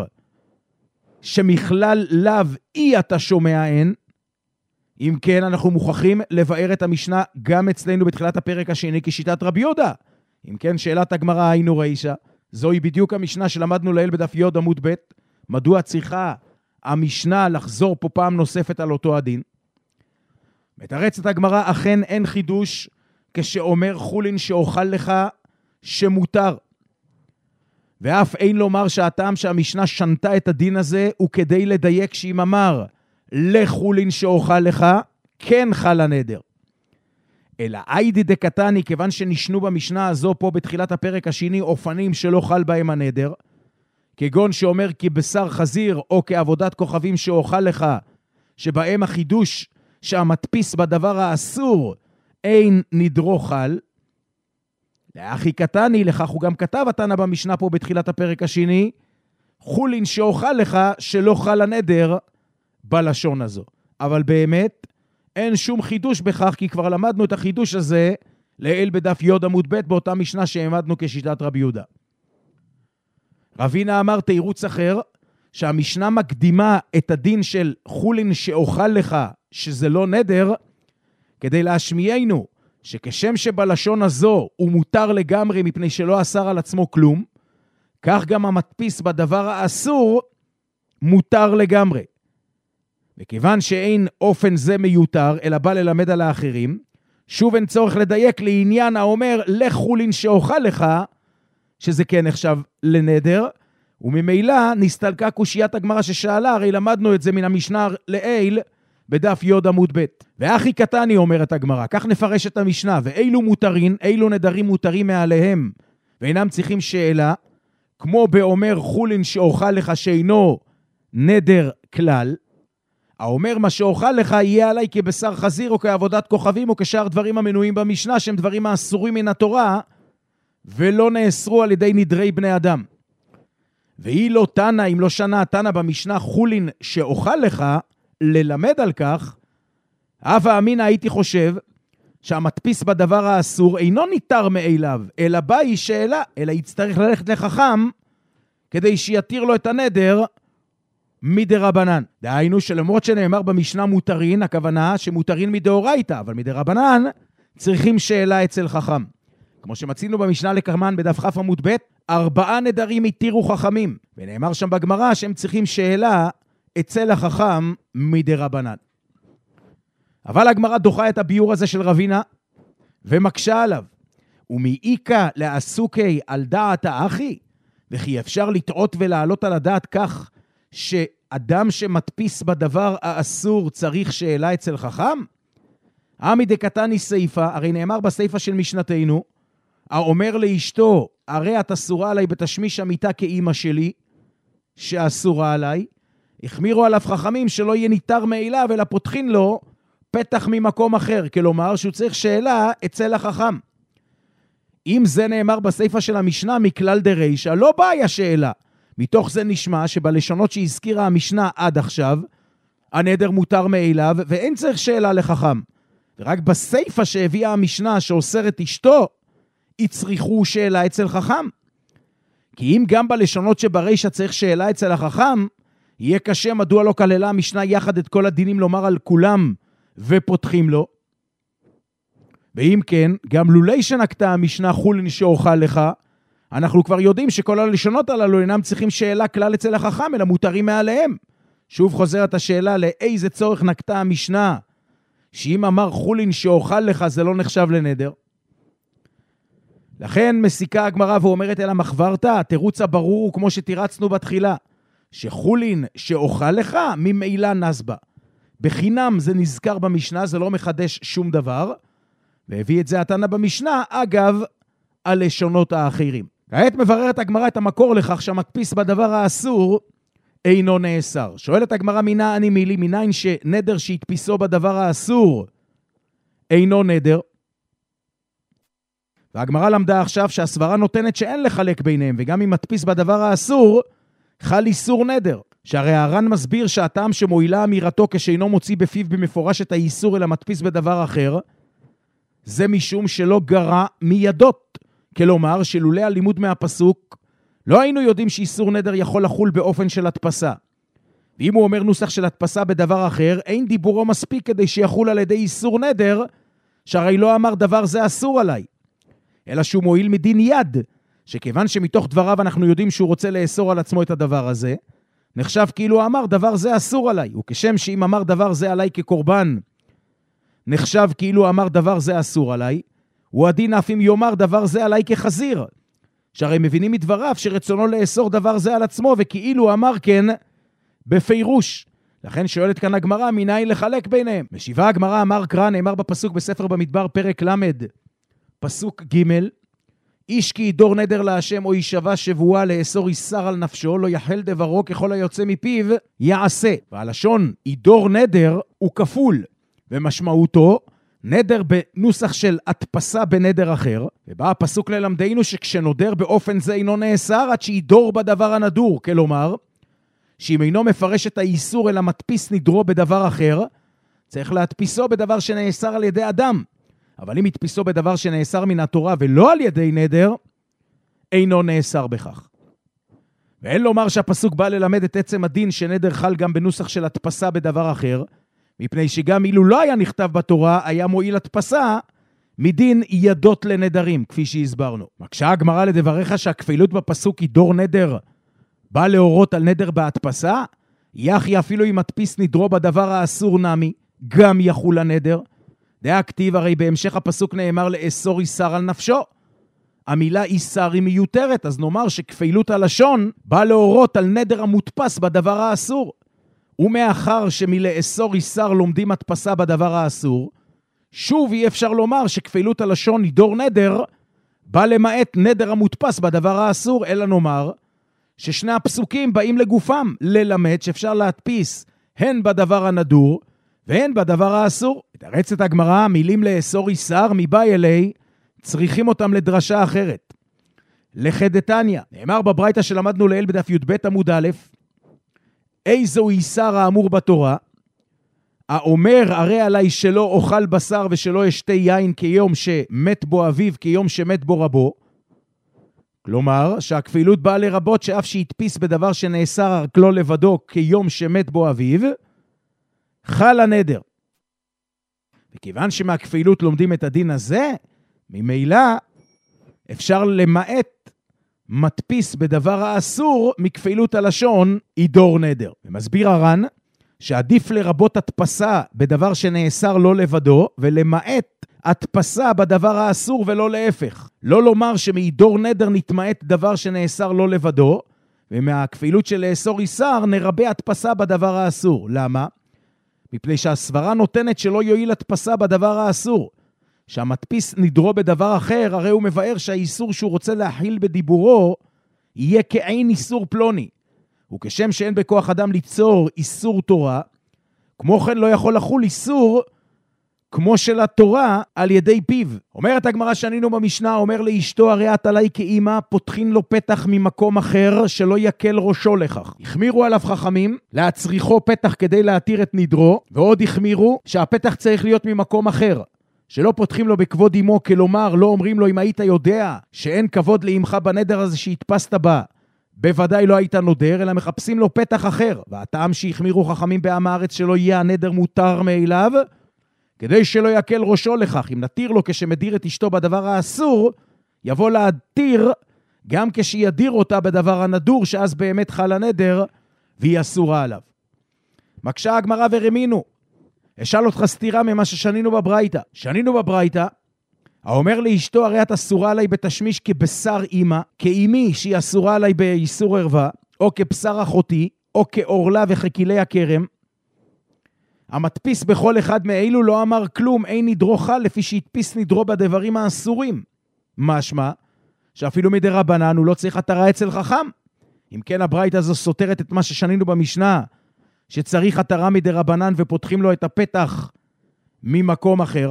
שמכלל לאו אי אתה שומע אין, אם כן אנחנו מוכרחים לבאר את המשנה גם אצלנו בתחילת הפרק השני כשיטת רבי יהודה. אם כן שאלת הגמרא היינו רישה, זוהי בדיוק המשנה שלמדנו לאל בדף יוד עמוד ב', מדוע צריכה המשנה לחזור פה פעם נוספת על אותו הדין. מתרצת הגמרא, אכן אין חידוש כשאומר חולין שאוכל לך שמותר. ואף אין לומר שהטעם שהמשנה שנתה את הדין הזה הוא כדי לדייק שאם אמר לחולין שאוכל לך כן חל הנדר. אלא איידי דקתני, כיוון שנשנו במשנה הזו פה בתחילת הפרק השני אופנים שלא חל בהם הנדר, כגון שאומר כי בשר חזיר או כעבודת כוכבים שאוכל לך, שבהם החידוש שהמדפיס בדבר האסור אין נדרו חל, לאחי קטני, לכך הוא גם כתב התנא במשנה פה בתחילת הפרק השני, חולין שאוכל לך שלא חל הנדר בלשון הזו. אבל באמת אין שום חידוש בכך, כי כבר למדנו את החידוש הזה לאל בדף יוד עמוד ב' באותה משנה שהעמדנו כשיטת רבי יהודה. רבינה אמר תירוץ אחר, שהמשנה מקדימה את הדין של חולין שאוכל לך שזה לא נדר, כדי להשמיענו שכשם שבלשון הזו הוא מותר לגמרי מפני שלא אסר על עצמו כלום, כך גם המדפיס בדבר האסור מותר לגמרי. וכיוון שאין אופן זה מיותר, אלא בא ללמד על האחרים, שוב אין צורך לדייק לעניין האומר לחולין שאוכל לך, שזה כן נחשב לנדר, וממילא נסתלקה קושיית הגמרא ששאלה, הרי למדנו את זה מן המשנה לאל בדף יוד עמוד ב'. ואחי קטני אומרת הגמרא, כך נפרש את המשנה, ואילו מותרים, אילו נדרים מותרים מעליהם, ואינם צריכים שאלה, כמו באומר חולין שאוכל לך שאינו נדר כלל, האומר מה שאוכל לך יהיה עליי כבשר חזיר או כעבודת כוכבים או כשאר דברים המנויים במשנה שהם דברים האסורים מן התורה ולא נאסרו על ידי נדרי בני אדם. והיא לא תנא, אם לא שנה תנא במשנה חולין שאוכל לך, ללמד על כך, אבא אמינא הייתי חושב שהמדפיס בדבר האסור אינו ניתר מאליו, אלא באי שאלה, אלא יצטרך ללכת לחכם כדי שיתיר לו את הנדר מדרבנן. דהיינו שלמרות שנאמר במשנה מותרין, הכוונה שמותרין מדאורייתא, אבל מדרבנן צריכים שאלה אצל חכם. כמו שמצינו במשנה לקרמן בדף כ' עמוד ב', 4 נדרים התירו חכמים, ונאמר שם בגמרא שהם צריכים שאלה אצל החכם מדרבנן. אבל הגמרא דוחה את הביור הזה של רבינה, ומקשה עליו. ומאיקה לעסוקי על דעת האחי, וכי אפשר לטעות ולעלות על הדעת כך, שאדם שמדפיס בדבר האסור צריך שאלה אצל חכם? עמי דקתני סייפה, הרי נאמר בסייפה של משנתנו, האומר לאשתו, הרי את אסורה עליי בתשמיש המיטה כאימא שלי, שאסורה עליי, החמירו עליו חכמים שלא יהיה ניתר מאליו, אלא פותחין לו פתח ממקום אחר, כלומר שהוא צריך שאלה אצל החכם. אם זה נאמר בסייפה של המשנה מכלל דרישא, לא בעיה שאלה. מתוך זה נשמע שבלשונות שהזכירה המשנה עד עכשיו, הנדר מותר מאליו, ואין צריך שאלה לחכם. ורק בסייפה שהביאה המשנה שאוסרת אשתו, יצריכו שאלה אצל חכם. כי אם גם בלשונות שברישא צריך שאלה אצל החכם, יהיה קשה מדוע לא כללה המשנה יחד את כל הדינים לומר על כולם ופותחים לו. ואם כן, גם לולי שנקטה המשנה חולין שאוכל לך, אנחנו כבר יודעים שכל הלשונות הללו אינם צריכים שאלה כלל אצל החכם, אלא מותרים מעליהם. שוב חוזרת השאלה לאיזה צורך נקטה המשנה, שאם אמר חולין שאוכל לך זה לא נחשב לנדר. לכן מסיקה הגמרא ואומרת אל המחברתא, התירוץ הברור הוא כמו שתירצנו בתחילה, שחולין שאוכל לך ממילא נסבה. בחינם זה נזכר במשנה, זה לא מחדש שום דבר, והביא את זה התנא במשנה, אגב, הלשונות האחרים. כעת מבררת הגמרא את המקור לכך שהמדפיס בדבר האסור אינו נאסר. שואלת הגמרא מינה אני מילי, מניין שנדר שהדפיסו בדבר האסור אינו נדר. והגמרא למדה עכשיו שהסברה נותנת שאין לחלק ביניהם, וגם אם מדפיס בדבר האסור, חל איסור נדר. שהרי הר"ן מסביר שהטעם שמועילה אמירתו כשאינו מוציא בפיו במפורש את האיסור אלא מדפיס בדבר אחר, זה משום שלא גרע מידות. כלומר, שלולא הלימוד מהפסוק, לא היינו יודעים שאיסור נדר יכול לחול באופן של הדפסה. ואם הוא אומר נוסח של הדפסה בדבר אחר, אין דיבורו מספיק כדי שיחול על ידי איסור נדר, שהרי לא אמר דבר זה אסור עליי. אלא שהוא מועיל מדין יד, שכיוון שמתוך דבריו אנחנו יודעים שהוא רוצה לאסור על עצמו את הדבר הזה, נחשב כאילו אמר דבר זה אסור עליי, וכשם שאם אמר דבר זה עליי כקורבן, נחשב כאילו אמר דבר זה אסור עליי, הוא הדין אף אם יאמר דבר זה עליי כחזיר, שהרי מבינים מדבריו שרצונו לאסור דבר זה על עצמו, וכאילו אמר כן בפירוש. לכן שואלת כאן הגמרא, מניין לחלק ביניהם? משיבה הגמרא אמר קרא, נאמר בפסוק בספר במדבר פרק למד, פסוק ג' איש כי ידור נדר להשם או יישבע שבועה לאסור איסר על נפשו, לא יחל דברו ככל היוצא מפיו יעשה. והלשון ידור נדר הוא כפול, ומשמעותו נדר בנוסח של הדפסה בנדר אחר, ובא הפסוק ללמדנו שכשנודר באופן זה אינו נאסר עד שידור בדבר הנדור, כלומר שאם אינו מפרש את האיסור אלא מדפיס נדרו בדבר אחר, צריך להדפיסו בדבר שנאסר על ידי אדם. אבל אם ידפיסו בדבר שנאסר מן התורה ולא על ידי נדר, אינו נאסר בכך. ואין לומר שהפסוק בא ללמד את עצם הדין שנדר חל גם בנוסח של הדפסה בדבר אחר, מפני שגם אילו לא היה נכתב בתורה, היה מועיל הדפסה מדין ידות לנדרים, כפי שהסברנו. מקשה הגמרא לדבריך שהכפילות בפסוק ידור נדר בא להורות על נדר בהדפסה, יחי אפילו אם מדפיס נדרו בדבר האסור נמי, גם יחול הנדר. דעה כתיב, הרי בהמשך הפסוק נאמר לאסור איסר על נפשו. המילה איסר היא מיותרת, אז נאמר שכפילות הלשון בא להורות על נדר המודפס בדבר האסור. ומאחר שמלאסור איסר לומדים הדפסה בדבר האסור, שוב אי אפשר לומר שכפילות הלשון ידור נדר בא למעט נדר המודפס בדבר האסור, אלא נאמר ששני הפסוקים באים לגופם ללמד שאפשר להדפיס הן בדבר הנדור והן בדבר האסור. תרצת הגמרא, המילים לאסור איסר מבאי אלי, צריכים אותם לדרשה אחרת. לחדתניא, נאמר בברייתא שלמדנו לעיל בדף י"ב עמוד א', איזו איסר האמור בתורה, האומר הרי עלי שלא אוכל בשר ושלא אשתה יין כיום שמת בו אביו, כיום שמת בו רבו. כלומר, שהכפילות באה לרבות שאף שהדפיס בדבר שנאסר רק לא לבדו כיום שמת בו אביו, חל הנדר. וכיוון שמהכפילות לומדים את הדין הזה, ממילא אפשר למעט מדפיס בדבר האסור מכפילות הלשון ידור נדר. ומסביר הר"ן שעדיף לרבות הדפסה בדבר שנאסר לא לבדו, ולמעט הדפסה בדבר האסור ולא להפך. לא לומר שמעידור נדר נתמעט דבר שנאסר לא לבדו, ומהכפילות של לאסור איסר נרבה הדפסה בדבר האסור. למה? מפני שהסברה נותנת שלא יועיל הדפסה בדבר האסור. שהמדפיס נדרו בדבר אחר, הרי הוא מבאר שהאיסור שהוא רוצה להכיל בדיבורו, יהיה כעין איסור פלוני. וכשם שאין בכוח אדם ליצור איסור תורה, כמו כן לא יכול לחול איסור כמו של התורה על ידי פיו. אומרת הגמרא שנינו במשנה, אומר לאשתו, הרי את עליי כאמא, פותחין לו פתח ממקום אחר שלא יקל ראשו לכך. החמירו עליו חכמים להצריכו פתח כדי להתיר את נדרו, ועוד החמירו שהפתח צריך להיות ממקום אחר, שלא פותחים לו בכבוד אמו, כלומר לא אומרים לו אם היית יודע שאין כבוד לאמך בנדר הזה שהתפסת בה, בוודאי לא היית נודר, אלא מחפשים לו פתח אחר. והטעם שהחמירו חכמים בעם הארץ שלא יהיה הנדר מותר מאליו, כדי שלא יקל ראשו לכך. אם נתיר לו כשמדיר את אשתו בדבר האסור, יבוא להתיר גם כשידיר אותה בדבר הנדור, שאז באמת חל הנדר והיא אסורה עליו. מקשה הגמרא ורמינו, אשאל אותך סתירה ממה ששנינו בברייתא. שנינו בברייתא, האומר לאשתו, הרי את אסורה עליי בתשמיש כבשר אמא, כאמי שהיא אסורה עליי באיסור ערווה, או כבשר אחותי, או כאורלה וככלי הכרם. המדפיס בכל אחד מאלו לא אמר כלום, אין נדרו חל לפי שהדפיס נדרו בדברים האסורים. משמע, שאפילו מדרבנן הוא לא צריך התרה אצל חכם. אם כן הברייתא הזו סותרת את מה ששנינו במשנה, שצריך התרה מדרבנן ופותחים לו את הפתח ממקום אחר.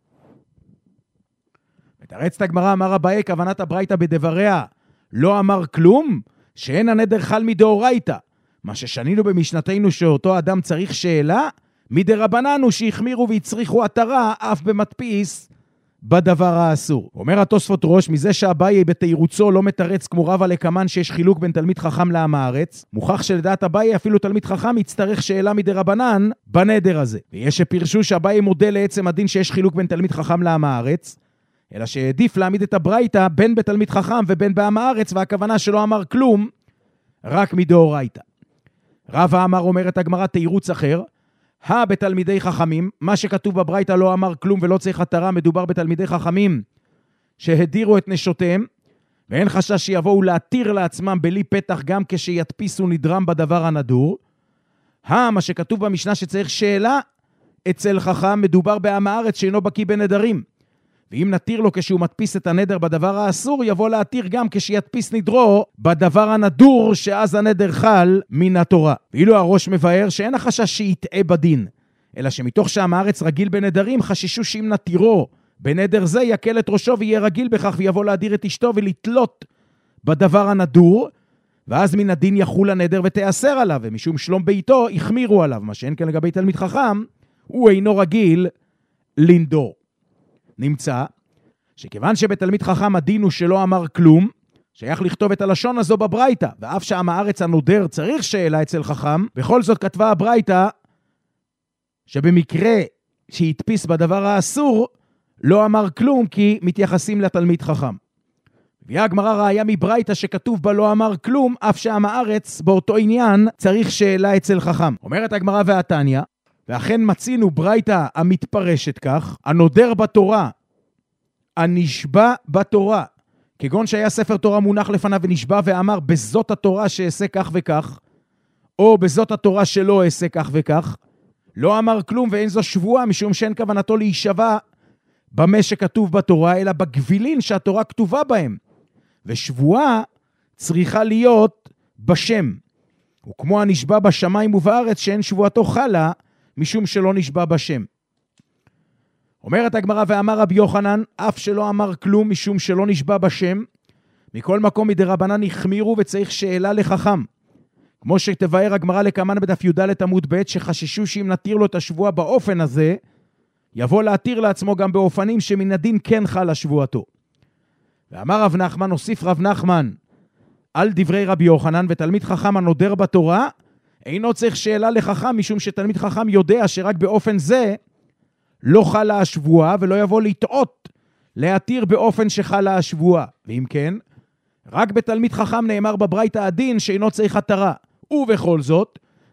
מתרצת הגמרא, אמר אביי, כוונת הברייתא בדבריה לא אמר כלום, שאין הנדר חל מדאורייתא. מה ששנינו במשנתנו שאותו אדם צריך שאלה, מדרבנן הוא שהחמירו והצריכו התרה אף במדפיס בדבר האסור. אומר התוספות ראש, מזה שאביי בתירוצו לא מתרץ כמו רבא לקמן שיש חילוק בין תלמיד חכם לעם הארץ, מוכח שלדעת אביי אפילו תלמיד חכם יצטרך שאלה מדרבנן בנדר הזה. ויש שפרשו שאביי מודה לעצם הדין שיש חילוק בין תלמיד חכם לעם הארץ, אלא שהעדיף להעמיד את הברייתא בין בתלמיד חכם ובין בעם הארץ, והכוונה שלא אמר כלום, רק מדאורייתא. רבא אמר, אומרת הגמרא, תירוץ אחר, בתלמידי חכמים, מה שכתוב בברייתא לא אמר כלום ולא צריך התרה, מדובר בתלמידי חכמים שהדירו את נשותיהם, ואין חשש שיבואו להתיר לעצמם בלי פתח גם כשידפיסו נדרם בדבר הנדור. מה שכתוב במשנה שצריך שאלה אצל חכם, מדובר בעם הארץ שאינו בקיא בנדרים. ואם נתיר לו כשהוא מדפיס את הנדר בדבר האסור, יבוא להתיר גם כשידפיס נדרו בדבר הנדור, שאז הנדר חל מן התורה. ואילו הראש מבאר שאין החשש שיטעה בדין, אלא שמתוך שעם הארץ רגיל בנדרים, חששו שאם נתירו בנדר זה יקל את ראשו ויהיה רגיל בכך, ויבוא להדיר את אשתו ולתלות בדבר הנדור, ואז מן הדין יחול הנדר ותיאסר עליו, ומשום שלום ביתו החמירו עליו, מה שאין כאן לגבי תלמיד חכם, הוא אינו רגיל לנדור. נמצא שכיוון שבתלמיד חכם הדין הוא שלא אמר כלום, שייך לכתוב את הלשון הזו בברייתא, ואף שעם הארץ הנודר צריך שאלה אצל חכם, בכל זאת כתבה הברייתא שבמקרה שהדפיס בדבר האסור, לא אמר כלום כי מתייחסים לתלמיד חכם. והיא הגמרא ראיה מברייתא שכתוב בה לא אמר כלום, אף שעם הארץ באותו עניין צריך שאלה אצל חכם. אומרת הגמרא והתניא, ואכן מצינו ברייתא המתפרשת כך, הנודר בתורה, הנשבע בתורה, כגון שהיה ספר תורה מונח לפניו ונשבע ואמר, בזאת התורה שאעשה כך וכך, או בזאת התורה שלא אעשה כך וכך, לא אמר כלום ואין זו שבועה, משום שאין כוונתו להישבע במה שכתוב בתורה, אלא בגבילין שהתורה כתובה בהם. ושבועה צריכה להיות בשם. וכמו הנשבע בשמיים ובארץ שאין שבועתו חלה, משום שלא נשבע בשם. אומרת הגמרא, ואמר רבי יוחנן, אף שלא אמר כלום משום שלא נשבע בשם, מכל מקום מדרבנן החמירו וצריך שאלה לחכם. כמו שתבאר הגמרא לקמן בדף י"ד עמוד ב', שחששו שאם נתיר לו את השבועה באופן הזה, יבוא להתיר לעצמו גם באופנים שמן הדין כן חלה שבועתו. ואמר רב נחמן, הוסיף רב נחמן על דברי רבי יוחנן, ותלמיד חכם הנודר בתורה, אינו צריך שאלה לחכם, משום שתלמיד חכם יודע שרק באופן זה לא חלה השבועה, ולא יבוא לטעות להתיר באופן שחלה השבועה. ואם כן, רק בתלמיד חכם נאמר בברייתא הדין שאינו צריך התרה. ובכל זאת,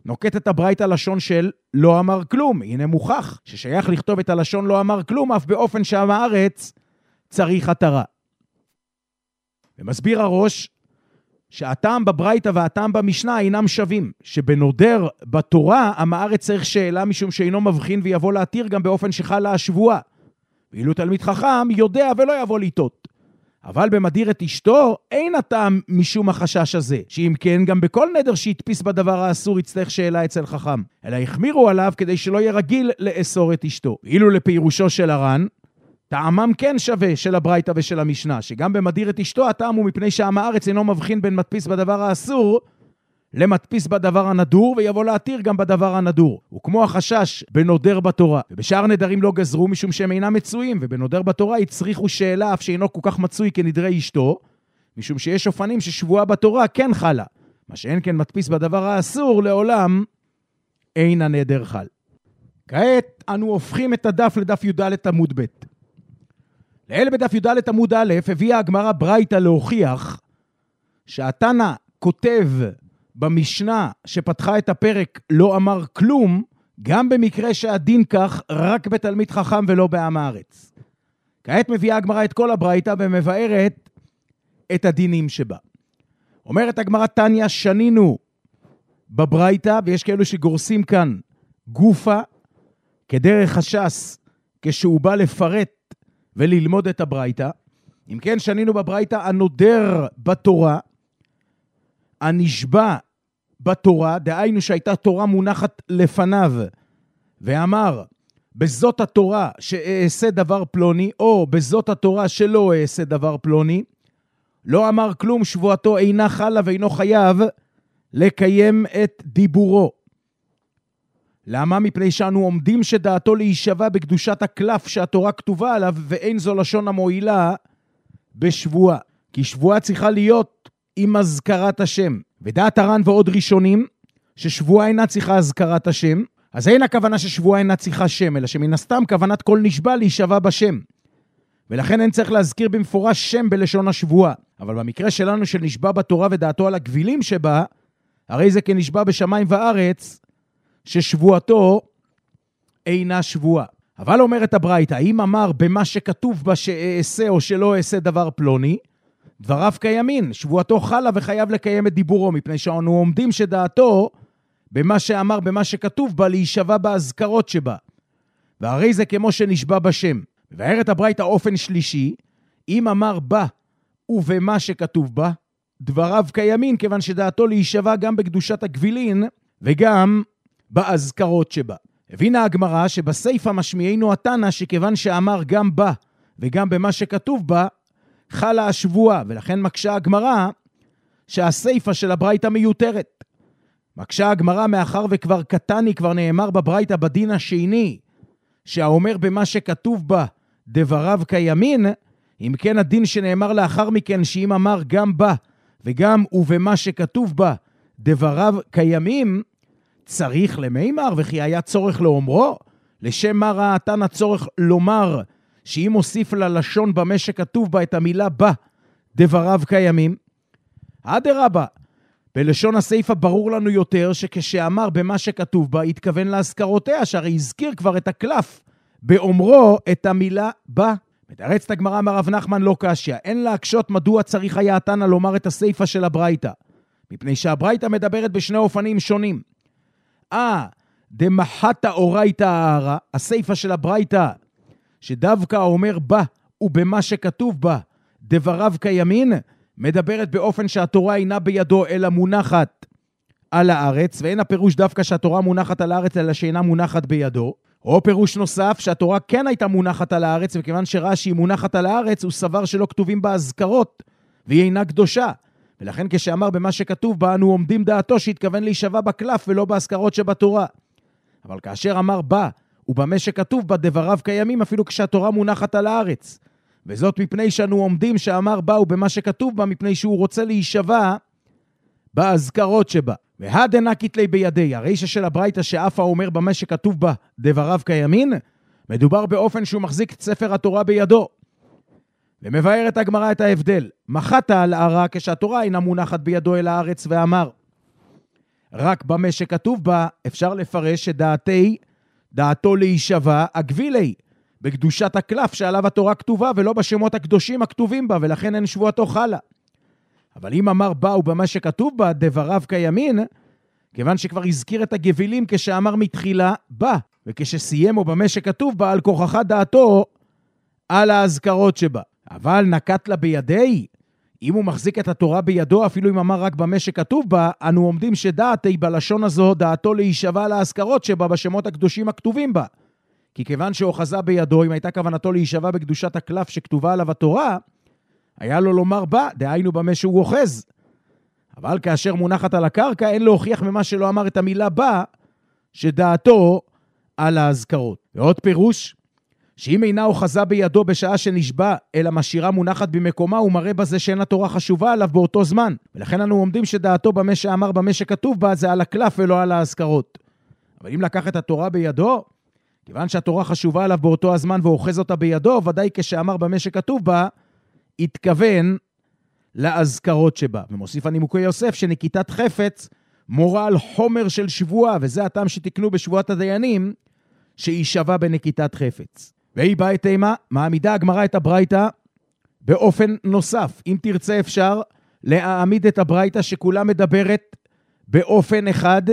נוקט הברייתא לשון של לא אמר כלום. הנה מוכח ששייך לכתוב את הלשון לא אמר כלום, אף באופן שעם הארץ צריך התרה. ומסביר הראש שהטעם בברייתא והטעם במשנה אינם שווים, שבנודר בתורה עם הארץ צריך שאלה משום שאינו מבחין ויבוא להתיר גם באופן שחלה השבועה. ואילו תלמיד חכם יודע ולא יבוא לטעות. אבל במדיר את אשתו אין הטעם משום החשש הזה, שאם כן גם בכל נדר שהתפיס בדבר האסור יצטרך שאלה אצל חכם, אלא החמירו עליו כדי שלא יהיה רגיל לאסור את אשתו. ואילו לפירושו של הר"ן, טעמם כן שווה של הברייתא ושל המשנה, שגם במדיר את אשתו הטעם הוא מפני שעם הארץ אינו מבחין בין מדפיס בדבר האסור למדפיס בדבר הנדור, ויבוא להתיר גם בדבר הנדור. וכמו החשש בנודר בתורה, ובשאר נדרים לא גזרו משום שהם אינם מצויים, ובנודר בתורה הצריכו שאלה אף שאינו כל כך מצוי כנדרי אשתו, משום שיש אופנים ששבועה בתורה כן חלה, מה שאין כן מדפיס בדבר האסור לעולם אין הנדר חל. כעת אנו הופכים את הדף לדף י"ד עמוד ב'. לאלה בדף י"ד עמוד א' הביאה הגמרא ברייתא להוכיח שהתנא כותב במשנה שפתחה את הפרק לא אמר כלום, גם במקרה שהדין כך רק בתלמיד חכם ולא בעם הארץ. כעת מביאה הגמרא את כל הברייתא ומבארת את הדינים שבה. אומרת הגמרא תניא שנינו בברייתא, ויש כאלו שגורסים כאן גופה כדרך הש"ס כשהוא בא לפרט וללמוד את הברייתא. אם כן שנינו בברייתא הנודר בתורה, הנשבע בתורה, דהיינו שהייתה תורה מונחת לפניו, ואמר, בזאת התורה שאעשה דבר פלוני, או בזאת התורה שלא אעשה דבר פלוני, לא אמר כלום, שבועתו אינה חלה ואינו חייב לקיים את דיבורו. למה? מפני שאנו עומדים שדעתו להישבע בקדושת הקלף שהתורה כתובה עליו, ואין זו לשון המועילה בשבועה. כי שבועה צריכה להיות עם הזכרת השם. ודעת הר"ן ועוד ראשונים, ששבועה אינה צריכה הזכרת השם, אז אין הכוונה ששבועה אינה צריכה שם, אלא שמן הסתם כוונת כל נשבע להישבע בשם. ולכן אין צריך להזכיר במפורש שם בלשון השבועה. אבל במקרה שלנו של נשבע בתורה ודעתו על הגבילים שבה, הרי זה כנשבע בשמיים וארץ, ששבועתו אינה שבועה. אבל אומרת הברייתא, אם אמר במה שכתוב בה שאעשה או שלא אעשה דבר פלוני, דבריו קיימין, שבועתו חלה וחייב לקיים את דיבורו, מפני שאנו עומדים שדעתו במה שאמר במה שכתוב בה להישבע בהזכרות שבה. והרי זה כמו שנשבע בשם. ובארת הברייתא אופן שלישי, אם אמר בה ובמה שכתוב בה, דבריו קיימין, כיוון שדעתו להישבע גם בקדושת הגבילין וגם בהזכרות שבה. הבינה הגמרא שבסייפה משמיענו התנא שכיוון שאמר גם בה וגם במה שכתוב בה, חלה השבועה, ולכן מקשה הגמרא שהסייפה של הברייתא מיותרת. מקשה הגמרא מאחר וכבר קטני, כבר נאמר בברייתא בדין השני, שהאומר במה שכתוב בה דבריו קיימין, אם כן הדין שנאמר לאחר מכן שאם אמר גם בה וגם ובמה שכתוב בה דבריו קיימים, צריך למימר, וכי היה צורך לאומרו, לשם מה ראה התנא צורך לומר שאם הוסיף ללשון במה שכתוב בה את המילה בה דבריו קיימים. אדרבה, בלשון הסייפה ברור לנו יותר שכשאמר במה שכתוב בה התכוון להזכרותיה, שהרי הזכיר כבר את הקלף באומרו את המילה בה. מתארצת הגמרא אמר רב נחמן לא קשיא, אין להקשות מדוע צריך היה התנא לומר את הסייפה של הברייתא, מפני שהברייתא מדברת בשני אופנים שונים. דמחת אורייתא הערה, הסייפה של הברייתא שדווקא אומר בה ובמה שכתוב בה דבריו קיימין, מדברת באופן שהתורה אינה בידו אלא מונחת על הארץ, ואין הפירוש דווקא שהתורה מונחת על הארץ אלא שאינה מונחת בידו. או פירוש נוסף שהתורה כן הייתה מונחת על הארץ, וכיוון שראה שהיא מונחת על הארץ הוא סבר שלא כתובים בה הזכרות והיא אינה קדושה, ולכן כשאמר במה שכתוב בה אנו עומדים דעתו שהתכוון להישבע בקלף ולא בהזכרות שבתורה. אבל כאשר אמר בה ובמה שכתוב בה דבריו קיימים אפילו כשהתורה מונחת על הארץ, וזאת מפני שאנו עומדים שאמר בה ובמה שכתוב בה מפני שהוא רוצה להישבע בהזכרות שבה. והדנה כתלי בידי, הרישה של הברייתא שאף האומר במה שכתוב בה דבריו קיימין, מדובר באופן שהוא מחזיק את ספר התורה בידו. ומבאר את הגמרא את ההבדל. מחת על הערה כשהתורה אינה מונחת בידו אל הארץ ואמר, רק במה שכתוב בה, אפשר לפרש שדעתו להישבע הגבילי, בקדושת הקלף שעליו התורה כתובה, ולא בשמות הקדושים הכתובים בה, ולכן אין שבועתו חלה. אבל אם אמר בה ובמה שכתוב בה, דבריו קיימין, כיוון שכבר הזכיר את הגבילים כשאמר מתחילה בה, וכשסיים או במה שכתוב בה, על כוחך דעתו על ההזכרות שבה. אבל נקט לה בידי, אם הוא מחזיק את התורה בידו, אפילו אם אמר רק במה שכתוב בה, אנו עומדים שדעתי בלשון הזו, דעתו להישבע על ההזכרות שבה בשמות הקדושים הכתובים בה. כי כיוון שהוא חזה בידו, אם הייתה כוונתו להישבע בקדושת הקלף שכתובה עליו התורה, היה לו לומר בה, דהיינו במה שהוא אוחז. אבל כאשר מונחת על הקרקע, אין להוכיח ממה שלא אמר את המילה בה, שדעתו על ההזכרות. ועוד פירוש, שאם אינה אוחזה בידו בשעה שנשבע, אלא משאירה מונחת במקומה, הוא מראה בזה שאין התורה חשובה עליו באותו זמן. ולכן אנו עומדים שדעתו במה שאמר במה שכתוב בה, זה על הקלף ולא על ההזכרות. אבל אם לקח את התורה בידו, כיוון שהתורה חשובה עליו באותו הזמן ואוחז אותה בידו, ודאי כשאמר במה שכתוב בה, התכוון להזכרות שבה. ומוסיף הנימוקי יוסף שנקיטת חפץ מורה על חומר של שבועה, וזה הטעם שתקנו בשבועת הדיינים, שהיא שווה בנקיטת חפץ. והיא באה את אימה, מעמידה הגמרא את הברייתא באופן נוסף. אם תרצה אפשר להעמיד את הברייתא שכולה מדברת באופן אחד,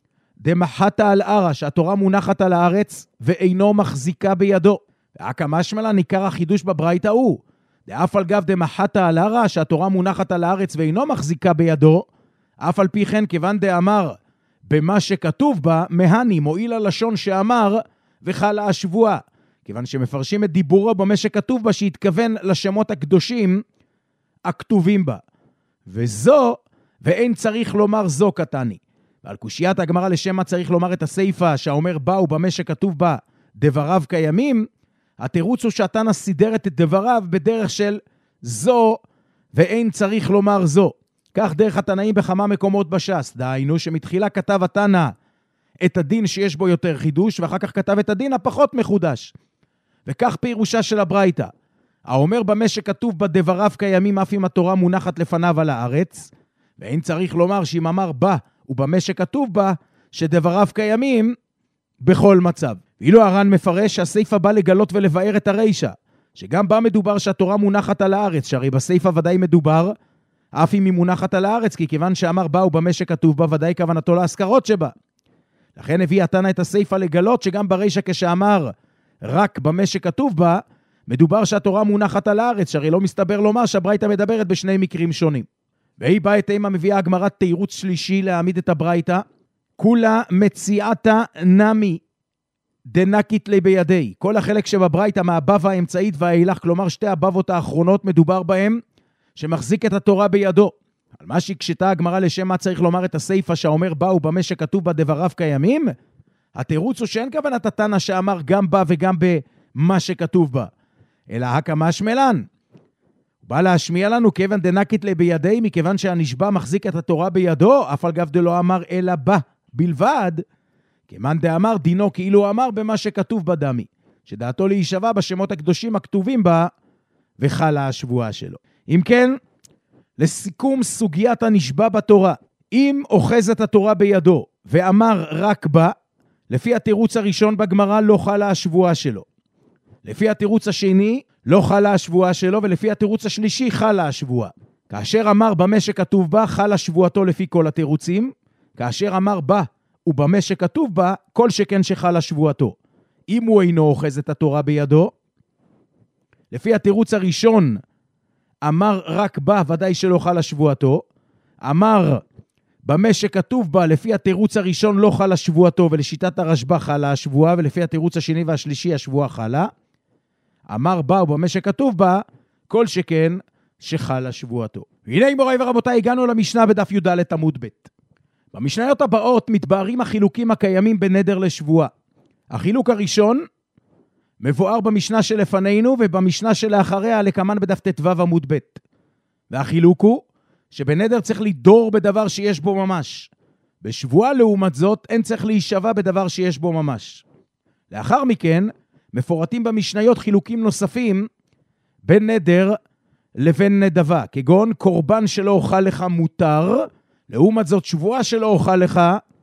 דמחתה על ארה, שהתורה מונחת על הארץ ואינו מחזיקה בידו. והקמשמלה ניכר החידוש בברייתא הוא, דאף על גב דמחתה על ארה, שהתורה מונחת על הארץ ואינו מחזיקה בידו, אף על פי כן כיוון דאמר במה שכתוב בה, מהני מועיל הלשון שאמר וחלה השבועה. כיוון שמפרשים את דיבורו במה שכתוב בה, שהתכוון לשמות הקדושים הכתובים בה. וזו, ואין צריך לומר זו קטני. ועל קושיית הגמרא לשם מה צריך לומר את הסיפה שאומר בה ובמה שכתוב בה דבריו קיימים, התירוץ הוא שהתנא סידר את דבריו בדרך של זו ואין צריך לומר זו. כך דרך התנאים בכמה מקומות בש"ס, דהיינו שמתחילה כתב התנא את הדין שיש בו יותר חידוש, ואחר כך כתב את הדין הפחות מחודש. וכך פירושה של הברייתא, האומר במה שכתוב בדבריו קיימים אף אם התורה מונחת לפניו על הארץ, ואין צריך לומר שאם אמר בה ובמה שכתוב בה, שדבריו קיימים בכל מצב. ואילו הר"ן מפרש שהסייפה בא לגלות ולבאר את הרישה, שגם בה מדובר שהתורה מונחת על הארץ, שהרי בסייפה ודאי מדובר, אף אם היא מונחת על הארץ, כי כיוון שאמר בה ובמה שכתוב בה, ודאי כוונתו להזכרות שבה. לכן הביא התנא את הסייפה לגלות, שגם ברישה כשאמר רק במה שכתוב בה, מדובר שהתורה מונחת על הארץ, שהרי לא מסתבר לומר שהברייתא מדברת בשני מקרים שונים. והיא באה את אימה מביאה הגמרא תירוץ שלישי להעמיד את הברייתא, כולה מציאתה נמי דנקית לי בידי. כל החלק שבברייתא מהבב האמצעית והאילך, כלומר שתי הבבות האחרונות מדובר בהם, שמחזיק את התורה בידו. על מה שהקשתה הגמרא לשם מה צריך לומר את הסייפה שאומר בה ובמה שכתוב בה דבריו קיימים, התירוץ הוא שאין כוונת התנא שאמר גם בה וגם במה שכתוב בה, אלא הקמשמלן. הוא בא להשמיע לנו כיוון דנקית לי בידי, מכיוון שהנשבע מחזיק את התורה בידו, אף על גב דלא אמר אלא בה בלבד, כמאן דאמר דינו כאילו אמר במה שכתוב בדמי, שדעתו להישבע בשמות הקדושים הכתובים בה, וחלה השבועה שלו. אם כן, לסיכום סוגיית הנשבע בתורה, אם אוחז את התורה בידו ואמר רק בה, לפי התירוץ הראשון בגמרא לא חלה השבועה שלו. לפי התירוץ השני לא חלה השבועה שלו, ולפי התירוץ השלישי חלה השבועה. כאשר אמר במה שכתוב בה, חלה שבועתו לפי כל התירוצים. כאשר אמר בה ובמה שכתוב בה, כל שכן שחלה שבועתו. אם הוא אינו אוחז את התורה בידו, לפי התירוץ הראשון, אמר רק בה, ודאי שלא חלה שבועתו. אמר במה שכתוב בה, לפי התירוץ הראשון לא חלה שבועתו, ולשיטת הרשב"א חלה השבועה, ולפי התירוץ השני והשלישי השבועה חלה. אמר בה ובמה שכתוב בה, כל שכן שחלה שבועתו. והנה מוריי ורבותיי, הגענו למשנה בדף י"ד עמוד ב'. במשניות הבאות מתבארים החילוקים הקיימים בין נדר לשבועה. החילוק הראשון מבואר במשנה שלפנינו, ובמשנה שלאחריה לקמן בדף ט"ו עמוד ב'. והחילוק הוא שבנדר צריך לדור בדבר שיש בו ממש. בשבועה לעומת זאת אין צריך להישבע בדבר שיש בו ממש. לאחר מכן מפורטים במשניות חילוקים נוספים בין נדר לבין נדבה, כגון קורבן שלא אוכל לך מותר, לעומת זאת, שבועה שלא אוכל לך,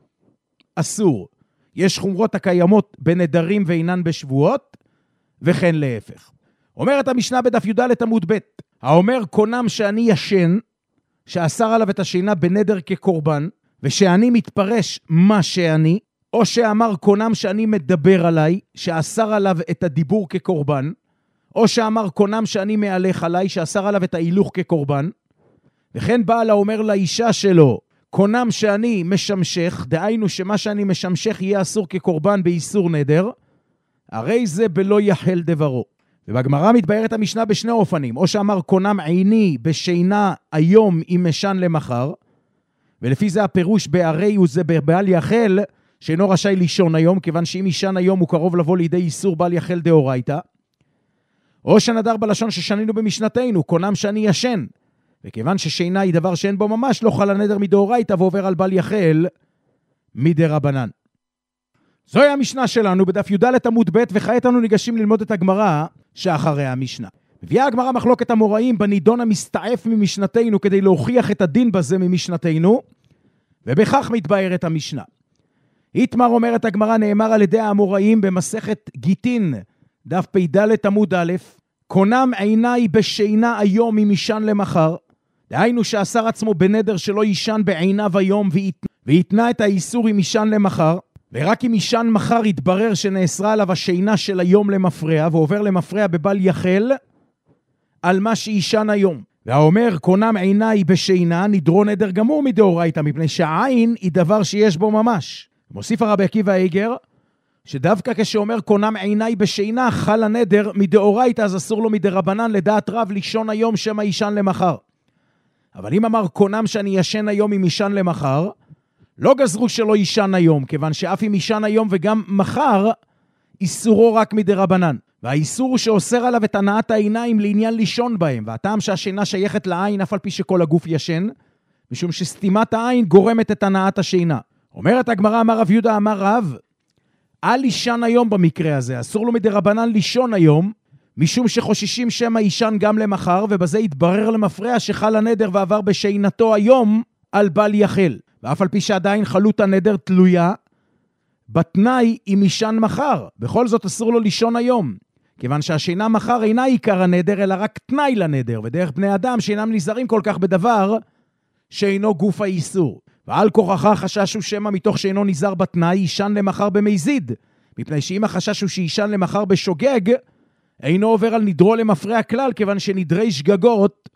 אסור. יש חומרות הקיימות בנדרים ואינן בשבועות, וכן להפך. אומרת המשנה בדף י"ד עמוד ב', האומר קונם שאני ישן, שאסר עליו את השינה בנדר כקורבן, ושאני מתפרש מה שאני, או שאמר קונם שאני מדבר עליי, שאסר עליו את הדיבור כקורבן, או שאמר קונם שאני מהלך עליי, שאסר עליו את ההילוך כקורבן, וכן בעל האומר לאישה שלו, קונם שאני משמשך, דהיינו שמה שאני משמשך יהיה אסור כקורבן באיסור נדר, הרי זה בלא יחל דברו. ובגמרא מתבארת המשנה בשני אופנים, או שאמר קונם עיני בשינה היום אם משן למחר, ולפי זה הפירוש בהרי הוא זה בעל יחל, שאינו רשאי לישון היום, כיוון שאם ישן היום הוא קרוב לבוא לידי איסור בעל יחל דאורייתא, או שנדר בלשון ששנינו במשנתנו, קונם שאני ישן, וכיוון ששינה היא דבר שאין בו ממש, לא חל הנדר מדאורייתא ועובר על בעל יחל מדרבנן. זוהי המשנה שלנו בדף י"ד עמוד ב', וכעת אנו ניגשים ללמוד את הגמרא שאחרי המשנה. מביאה הגמרא מחלוקת המוראים בנידון המסתעף ממשנתנו כדי להוכיח את הדין בזה ממשנתנו, ובכך מתבארת המשנה. איתמר אומרת הגמרא, נאמר על ידי האמוראים במסכת גיטין, דף פ"ד עמוד א', קונם עיניי בשינה היום אם ישן למחר, דהיינו שאסר עצמו בנדר שלא ישן בעיניו היום ויתנה את האיסור אם ישן למחר, ורק אם ישן מחר יתברר שנאסרה עליו השינה של היום למפרע, ועובר למפרע בבל יחל על מה שישן היום. והאומר קונם עיניי בשינה נדרו נדר גמור מדאורייתא, מפני שהעין היא דבר שיש בו ממש. מוסיף הרבי עקיבא איגר, שדווקא כשאומר קונם עיניי בשינה חל הנדר מדאורייתא, אז אסור לו מדרבנן לדעת רב לישון היום שמא ישן למחר. אבל אם אמר קונם שאני ישן היום אם ישן למחר, לא גזרו שלא ישן היום, כיוון שאף אם ישן היום וגם מחר, איסורו רק מדרבנן. והאיסור הוא שאוסר עליו את הנעת העיניים לעניין לישון בהם, והטעם שהשינה שייכת לעין אף על פי שכל הגוף ישן, משום שסתימת העין גורמת את הנעת השינה. אומרת הגמרא, אמר רב יהודה אמר רב, אל ישן היום במקרה הזה, אסור לו מדרבנן לישון היום, משום שחוששים שמא ישן גם למחר, ובזה יתברר למפרע שחל הנדר ועבר בשינתו היום על בל יחל. ואף על פי שעדיין חלות הנדר תלויה, בתנאי אם ישן מחר. בכל זאת אסור לו לישון היום, כיוון שהשינה מחר אינה עיקר הנדר, אלא רק תנאי לנדר, ודרך בני אדם שאינם נזהרים כל כך בדבר שאינו גוף האיסור. ועל כוחך חששו שמא מתוך שאינו נזהר בתנאי, ישן למחר במזיד, מפני שאם החשש הוא שישן למחר בשוגג, אינו עובר על נדרו למפרע כלל, כיוון שנדרי שגגות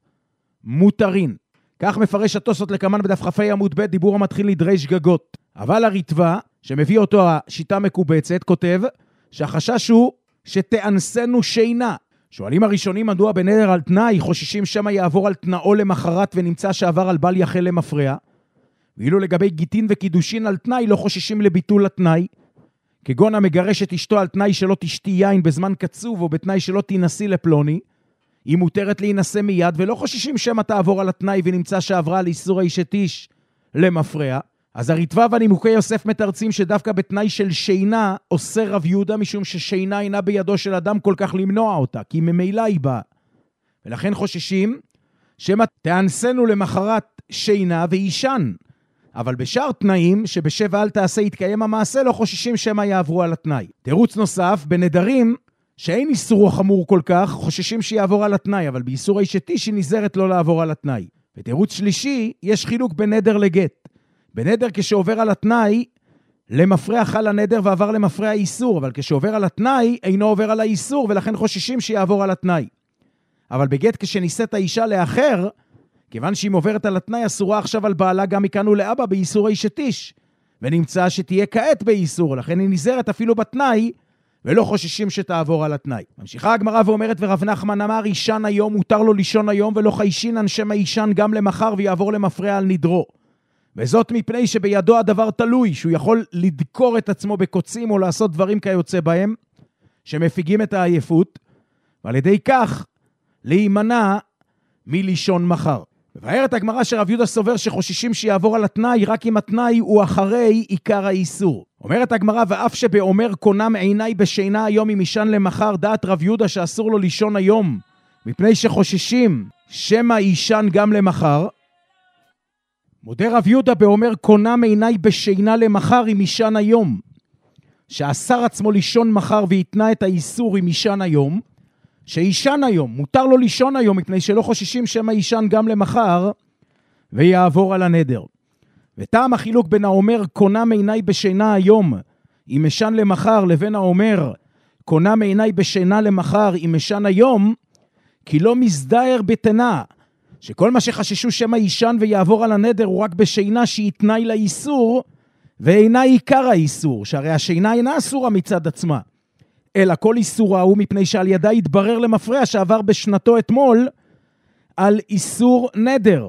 מותרין. כך מפרש התוספות לקמן בדף כ"ה עמוד ב', דיבור המתחיל נדרי שגגות. אבל הריטב"א, שמביא אותו השיטה מקובצת, כותב שהחשש הוא שתאנסנו שינה. שואלים הראשונים מדוע בנדר על תנאי חוששים שמא יעבור על תנאו למחרת ונמצא שעבר על בל יחל למפרע, ואילו לגבי גיטין וקידושין על תנאי לא חוששים לביטול התנאי, כגון המגרש את אשתו על תנאי שלא תשתי יין בזמן קצוב או בתנאי שלא תינסי לפלוני, היא מותרת להינשא מיד, ולא חוששים שמא תעבור על התנאי ונמצא שעברה על איסור האשת איש למפרע. אז הריטב"א והנימוקי יוסף מתרצים שדווקא בתנאי של שינה אוסר רב יהודה, משום ששינה אינה בידו של אדם כל כך למנוע אותה, כי ממילא היא באה. ולכן חוששים שמא תאנסנו למחרת שינה וישן. אבל בשאר תנאים שבשבע אל תעשה יתקיים המעשה, לא חוששים שמא יעברו על התנאי. תירוץ נוסף, בנדרים שאין איסור חמור כל כך, חוששים שיעבור על התנאי, אבל באיסור האשת איש היא נזהרת לא לעבור על התנאי. ותירוץ שלישי, יש חילוק בין נדר לגט. בנדר כשעובר על התנאי, למפרע חל הנדר ועבר למפרע האיסור, אבל כשעובר על התנאי, אינו עובר על האיסור, ולכן חוששים שיעבור על התנאי. אבל בגט כשנישאת האישה לאחר, כיוון שהיא עוברת על התנאי, אסורה עכשיו על בעלה גם מכאן ולאבא באיסור האשת איש, ונמצא שתהיה כעת באיסור, לכן היא נזהרת אפילו בתנאי, ולא חוששים שתעבור על התנאי. ממשיכה הגמרא ואומרת, ורב נחמן אמר, ישן היום, מותר לו לישון היום, ולא חיישינן שמא ישן גם למחר ויעבור למפרע על נדרו. וזאת מפני שבידו הדבר תלוי, שהוא יכול לדקור את עצמו בקוצים או לעשות דברים כיוצא בהם, שמפיגים את העייפות, ועל ידי כך להימנע מלישון מחר. מבארת הגמרא שרב יהודה סובר שחוששים שיעבור על התנאי רק אם התנאי הוא אחרי עיקר האיסור. אומרת הגמרא, ואף שבאומר קונם עיניי בשינה היום אם ישן למחר, דעת רב יהודה שאסור לו לישון היום, מפני שחוששים שמא ישן גם למחר, מודה רב יהודה באומר, קונם עיניי בשינה למחר אם ישן היום. שאסר עצמו לישון מחר והתנה את האיסור אם ישן היום, שישן היום, מותר לו לישון היום, מפני שלא חוששים שמא ישן גם למחר, ויעבור על הנדר. וטעם החילוק בין האומר, קונם עיניי בשינה היום, אם ישן למחר, לבין האומר, קונם עיניי בשינה למחר, אם ישן היום, כי לא מזדהר בתנה, שכל מה שחששו שמא ישן ויעבור על הנדר, הוא רק בשינה שהיא תנאי לאיסור, ואינה עיקר האיסור, שהרי השינה אינה אסורה מצד עצמה, אלא כל איסורה הוא מפני שעל ידה יתברר למפרע שעבר בשנתו אתמול על איסור נדר.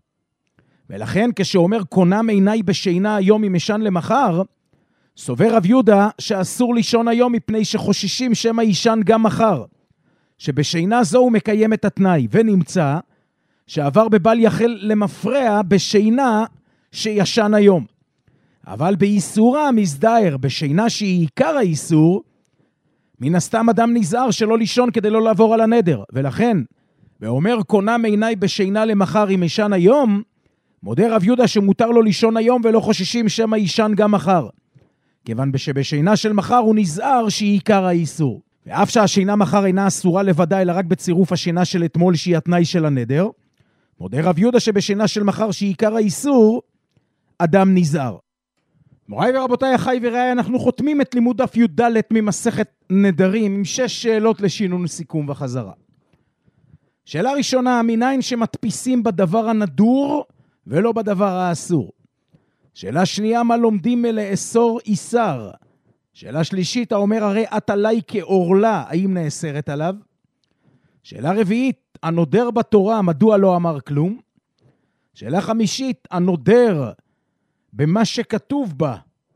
ולכן כשאומר קונם עיניי בשינה היום אם ישן למחר, סובר רב יהודה שאסור לישון היום מפני שחוששים שמא ישן גם מחר, שבשינה זו הוא מקיים את התנאי, ונמצא שעבר בבל יחל למפרע בשינה שישן היום. אבל באיסורה מזדהר, בשינה שהיא עיקר האיסור, מן הסתם אדם נזהר שלא לישון כדי לא לעבור על הנדר. ולכן, ואומר קונם עיניי בשינה למחר אם ישן היום, מודה רב יהודה שמותר לו לישון היום ולא חוששים שמא ישן גם מחר. כיוון שבשינה של מחר הוא נזהר שהיא עיקר האיסור. ואף שהשינה מחר אינה אסורה לבדה, אלא רק בצירוף השינה של אתמול שהיא התנאי של הנדר, מודה רב יהודה שבשינה של מחר שהיא עיקר האיסור, אדם נזהר. מוריי ורבותיי, אחי ורעי, אנחנו חותמים את לימוד דף י"ד ממסכת נדרים עם 6 שאלות לשינון סיכום וחזרה. שאלה ראשונה, מניין שמדפיסים בדבר הנדור ולא בדבר האסור? שאלה שנייה, מה לומדים מלאסור איסר? שאלה שלישית, האומר הרי את עליי כאורלה, האם נאסרת עליו? שאלה רביעית, הנודר בתורה, מדוע לא אמר כלום? שאלה חמישית, הנודר במה שכתוב בה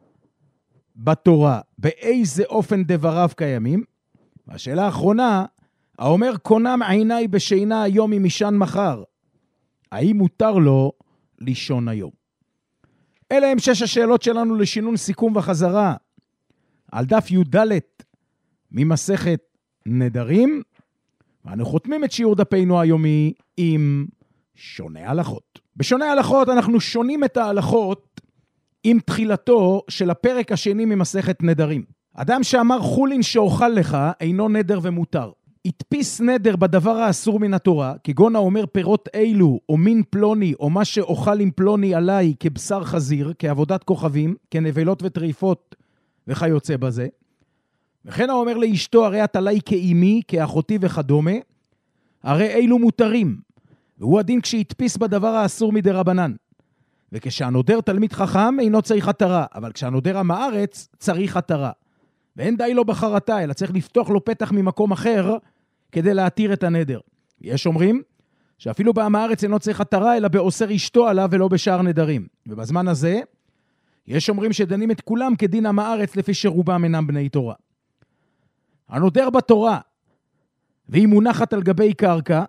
בתורה, באיזה אופן דבריו קיימים? והשאלה האחרונה, האומר קונם עיניי בשינה היום אם ישן מחר, האם מותר לו לישון היום? אלה הם 6 השאלות שלנו לשינון סיכום וחזרה על דף י"ד ממסכת נדרים, ואנו חותמים את שיעור דפינו היומי עם שונה הלכות. בשונה הלכות אנחנו שונים את ההלכות עם תחילתו של הפרק השני ממסכת נדרים. אדם שאמר חולין שאוכל לך אינו נדר ומותר. הדפיס נדר בדבר האסור מן התורה, כגון האומר פירות אילו או מין פלוני או מה שאוכל עם פלוני עליי כבשר חזיר, כעבודת כוכבים, כנבלות וטריפות וכיוצא בזה. וכן האומר לאשתו הרי את עליי כאימי, כאחותי וכדומה, הרי אילו מותרים. והוא הדין כשהדפיס בדבר האסור מדרבנן. וכשהנודר תלמיד חכם אינו צריך התרה, אבל כשהנודר עם הארץ צריך התרה. ואין די לו בחרתה, אלא צריך לפתוח לו פתח ממקום אחר כדי להתיר את הנדר. יש אומרים שאפילו בעם הארץ אינו צריך התרה, אלא באוסר אשתו עליו ולא בשאר נדרים. ובזמן הזה יש אומרים שדנים את כולם כדין עם הארץ לפי שרובם אינם בני תורה. הנודר בתורה, והיא מונחת על גבי קרקע,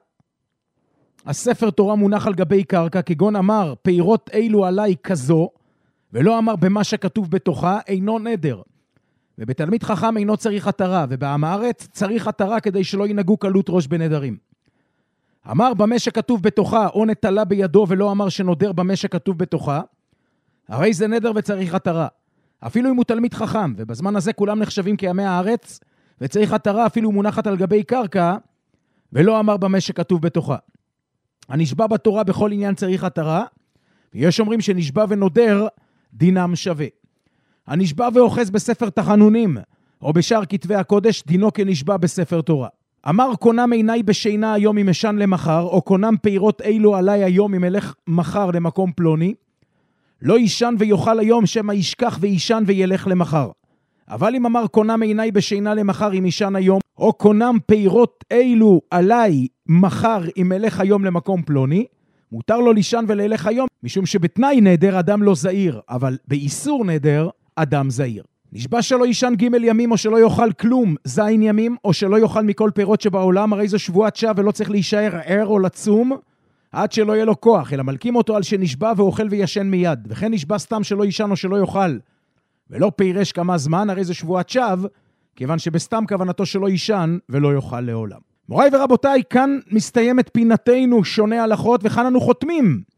הספר תורה מונח על גבי קרקע, כגון אמר פירות אילו עליי כזו, ולא אמר במה שכתוב בתוכה, אינו נדר. ובתלמיד חכם אינו צריך התרה, ובעם הארץ צריך התרה כדי שלא ינהגו קלות ראש בנדרים. אמר במה שכתוב בתוכה, או נטלה בידו, ולא אמר שנודר במה שכתוב בתוכה, הרי זה נדר וצריך התרה. אפילו אם הוא תלמיד חכם, ובזמן הזה כולם נחשבים כימי הארץ, וצריך התרה אפילו מונחת על גבי קרקע, ולא אמר במה שכתוב בתוכה. הנשבע בתורה בכל עניין צריך התרה, ויש אומרים שנשבע ונודר דינם שווה. הנשבע ואוחז בספר תחנונים, או בשאר כתבי הקודש, דינו כנשבע בספר תורה. אמר קונם עיניי בשינה היום אם ישן למחר, או קונם פירות אילו עליי היום אם אלך מחר למקום פלוני, לא ישן ויוכל היום שמא ישכח וישן וילך למחר. אבל אם אמר קונם עיניי בשינה למחר אם ישן היום, או קונם פירות אילו עליי מחר אם אלך היום למקום פלוני, מותר לו לישן ולהלך היום, משום שבתנאי נדר אדם לא זהיר, אבל באיסור נדר אדם זהיר. נשבע שלא ישן ג' ימים או שלא יאכל כלום זין ימים, או שלא יאכל מכל פירות שבעולם, הרי זו שבועת שווא ולא צריך להישאר ער או לצום עד שלא יהיה לו כוח, אלא מלקים אותו על שנשבע ואוכל וישן מיד. וכן נשבע סתם שלא ישן או שלא יאכל ולא פירש כמה זמן, הרי זו שבועת שווא, כיוון שבסתם כוונתו שלא ישן ולא יאכל לעולם. מוריי ורבותיי, כאן מסתיימת פינתנו שונה הלכות, וכאן אנו חותמים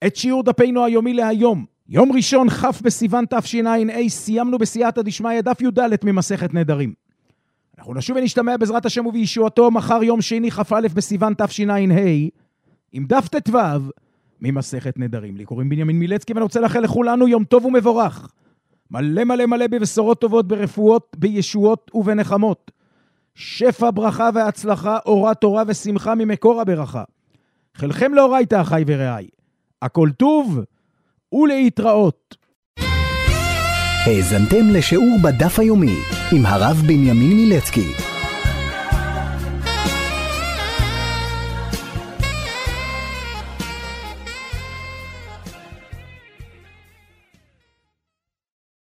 את שיעור דפינו היומי להיום. יום ראשון, כ' בסיוון תשע"ה, סיימנו בסייעתא דשמיא דף י"ד ממסכת נדרים. אנחנו נשוב ונשתמע בעזרת השם ובישועתו מחר יום שני, כ"א בסיוון תשע"ה, עם דף ט"ו ממסכת נדרים. לי קוראים בנימין מילצקי, ואני רוצה לאחל לכולנו יום טוב ומבורך. מלא מלא מלא בבשורות טובות, ברפואות, בישועות ובנחמות. שפע ברכה והצלחה, אורה תורה ושמחה ממקור הברכה. חלכם לאורייתא אחי ורעי. הכל טוב ולהתראות. האזנתם לשיעור בדף היומי עם הרב בנימין מילצקי.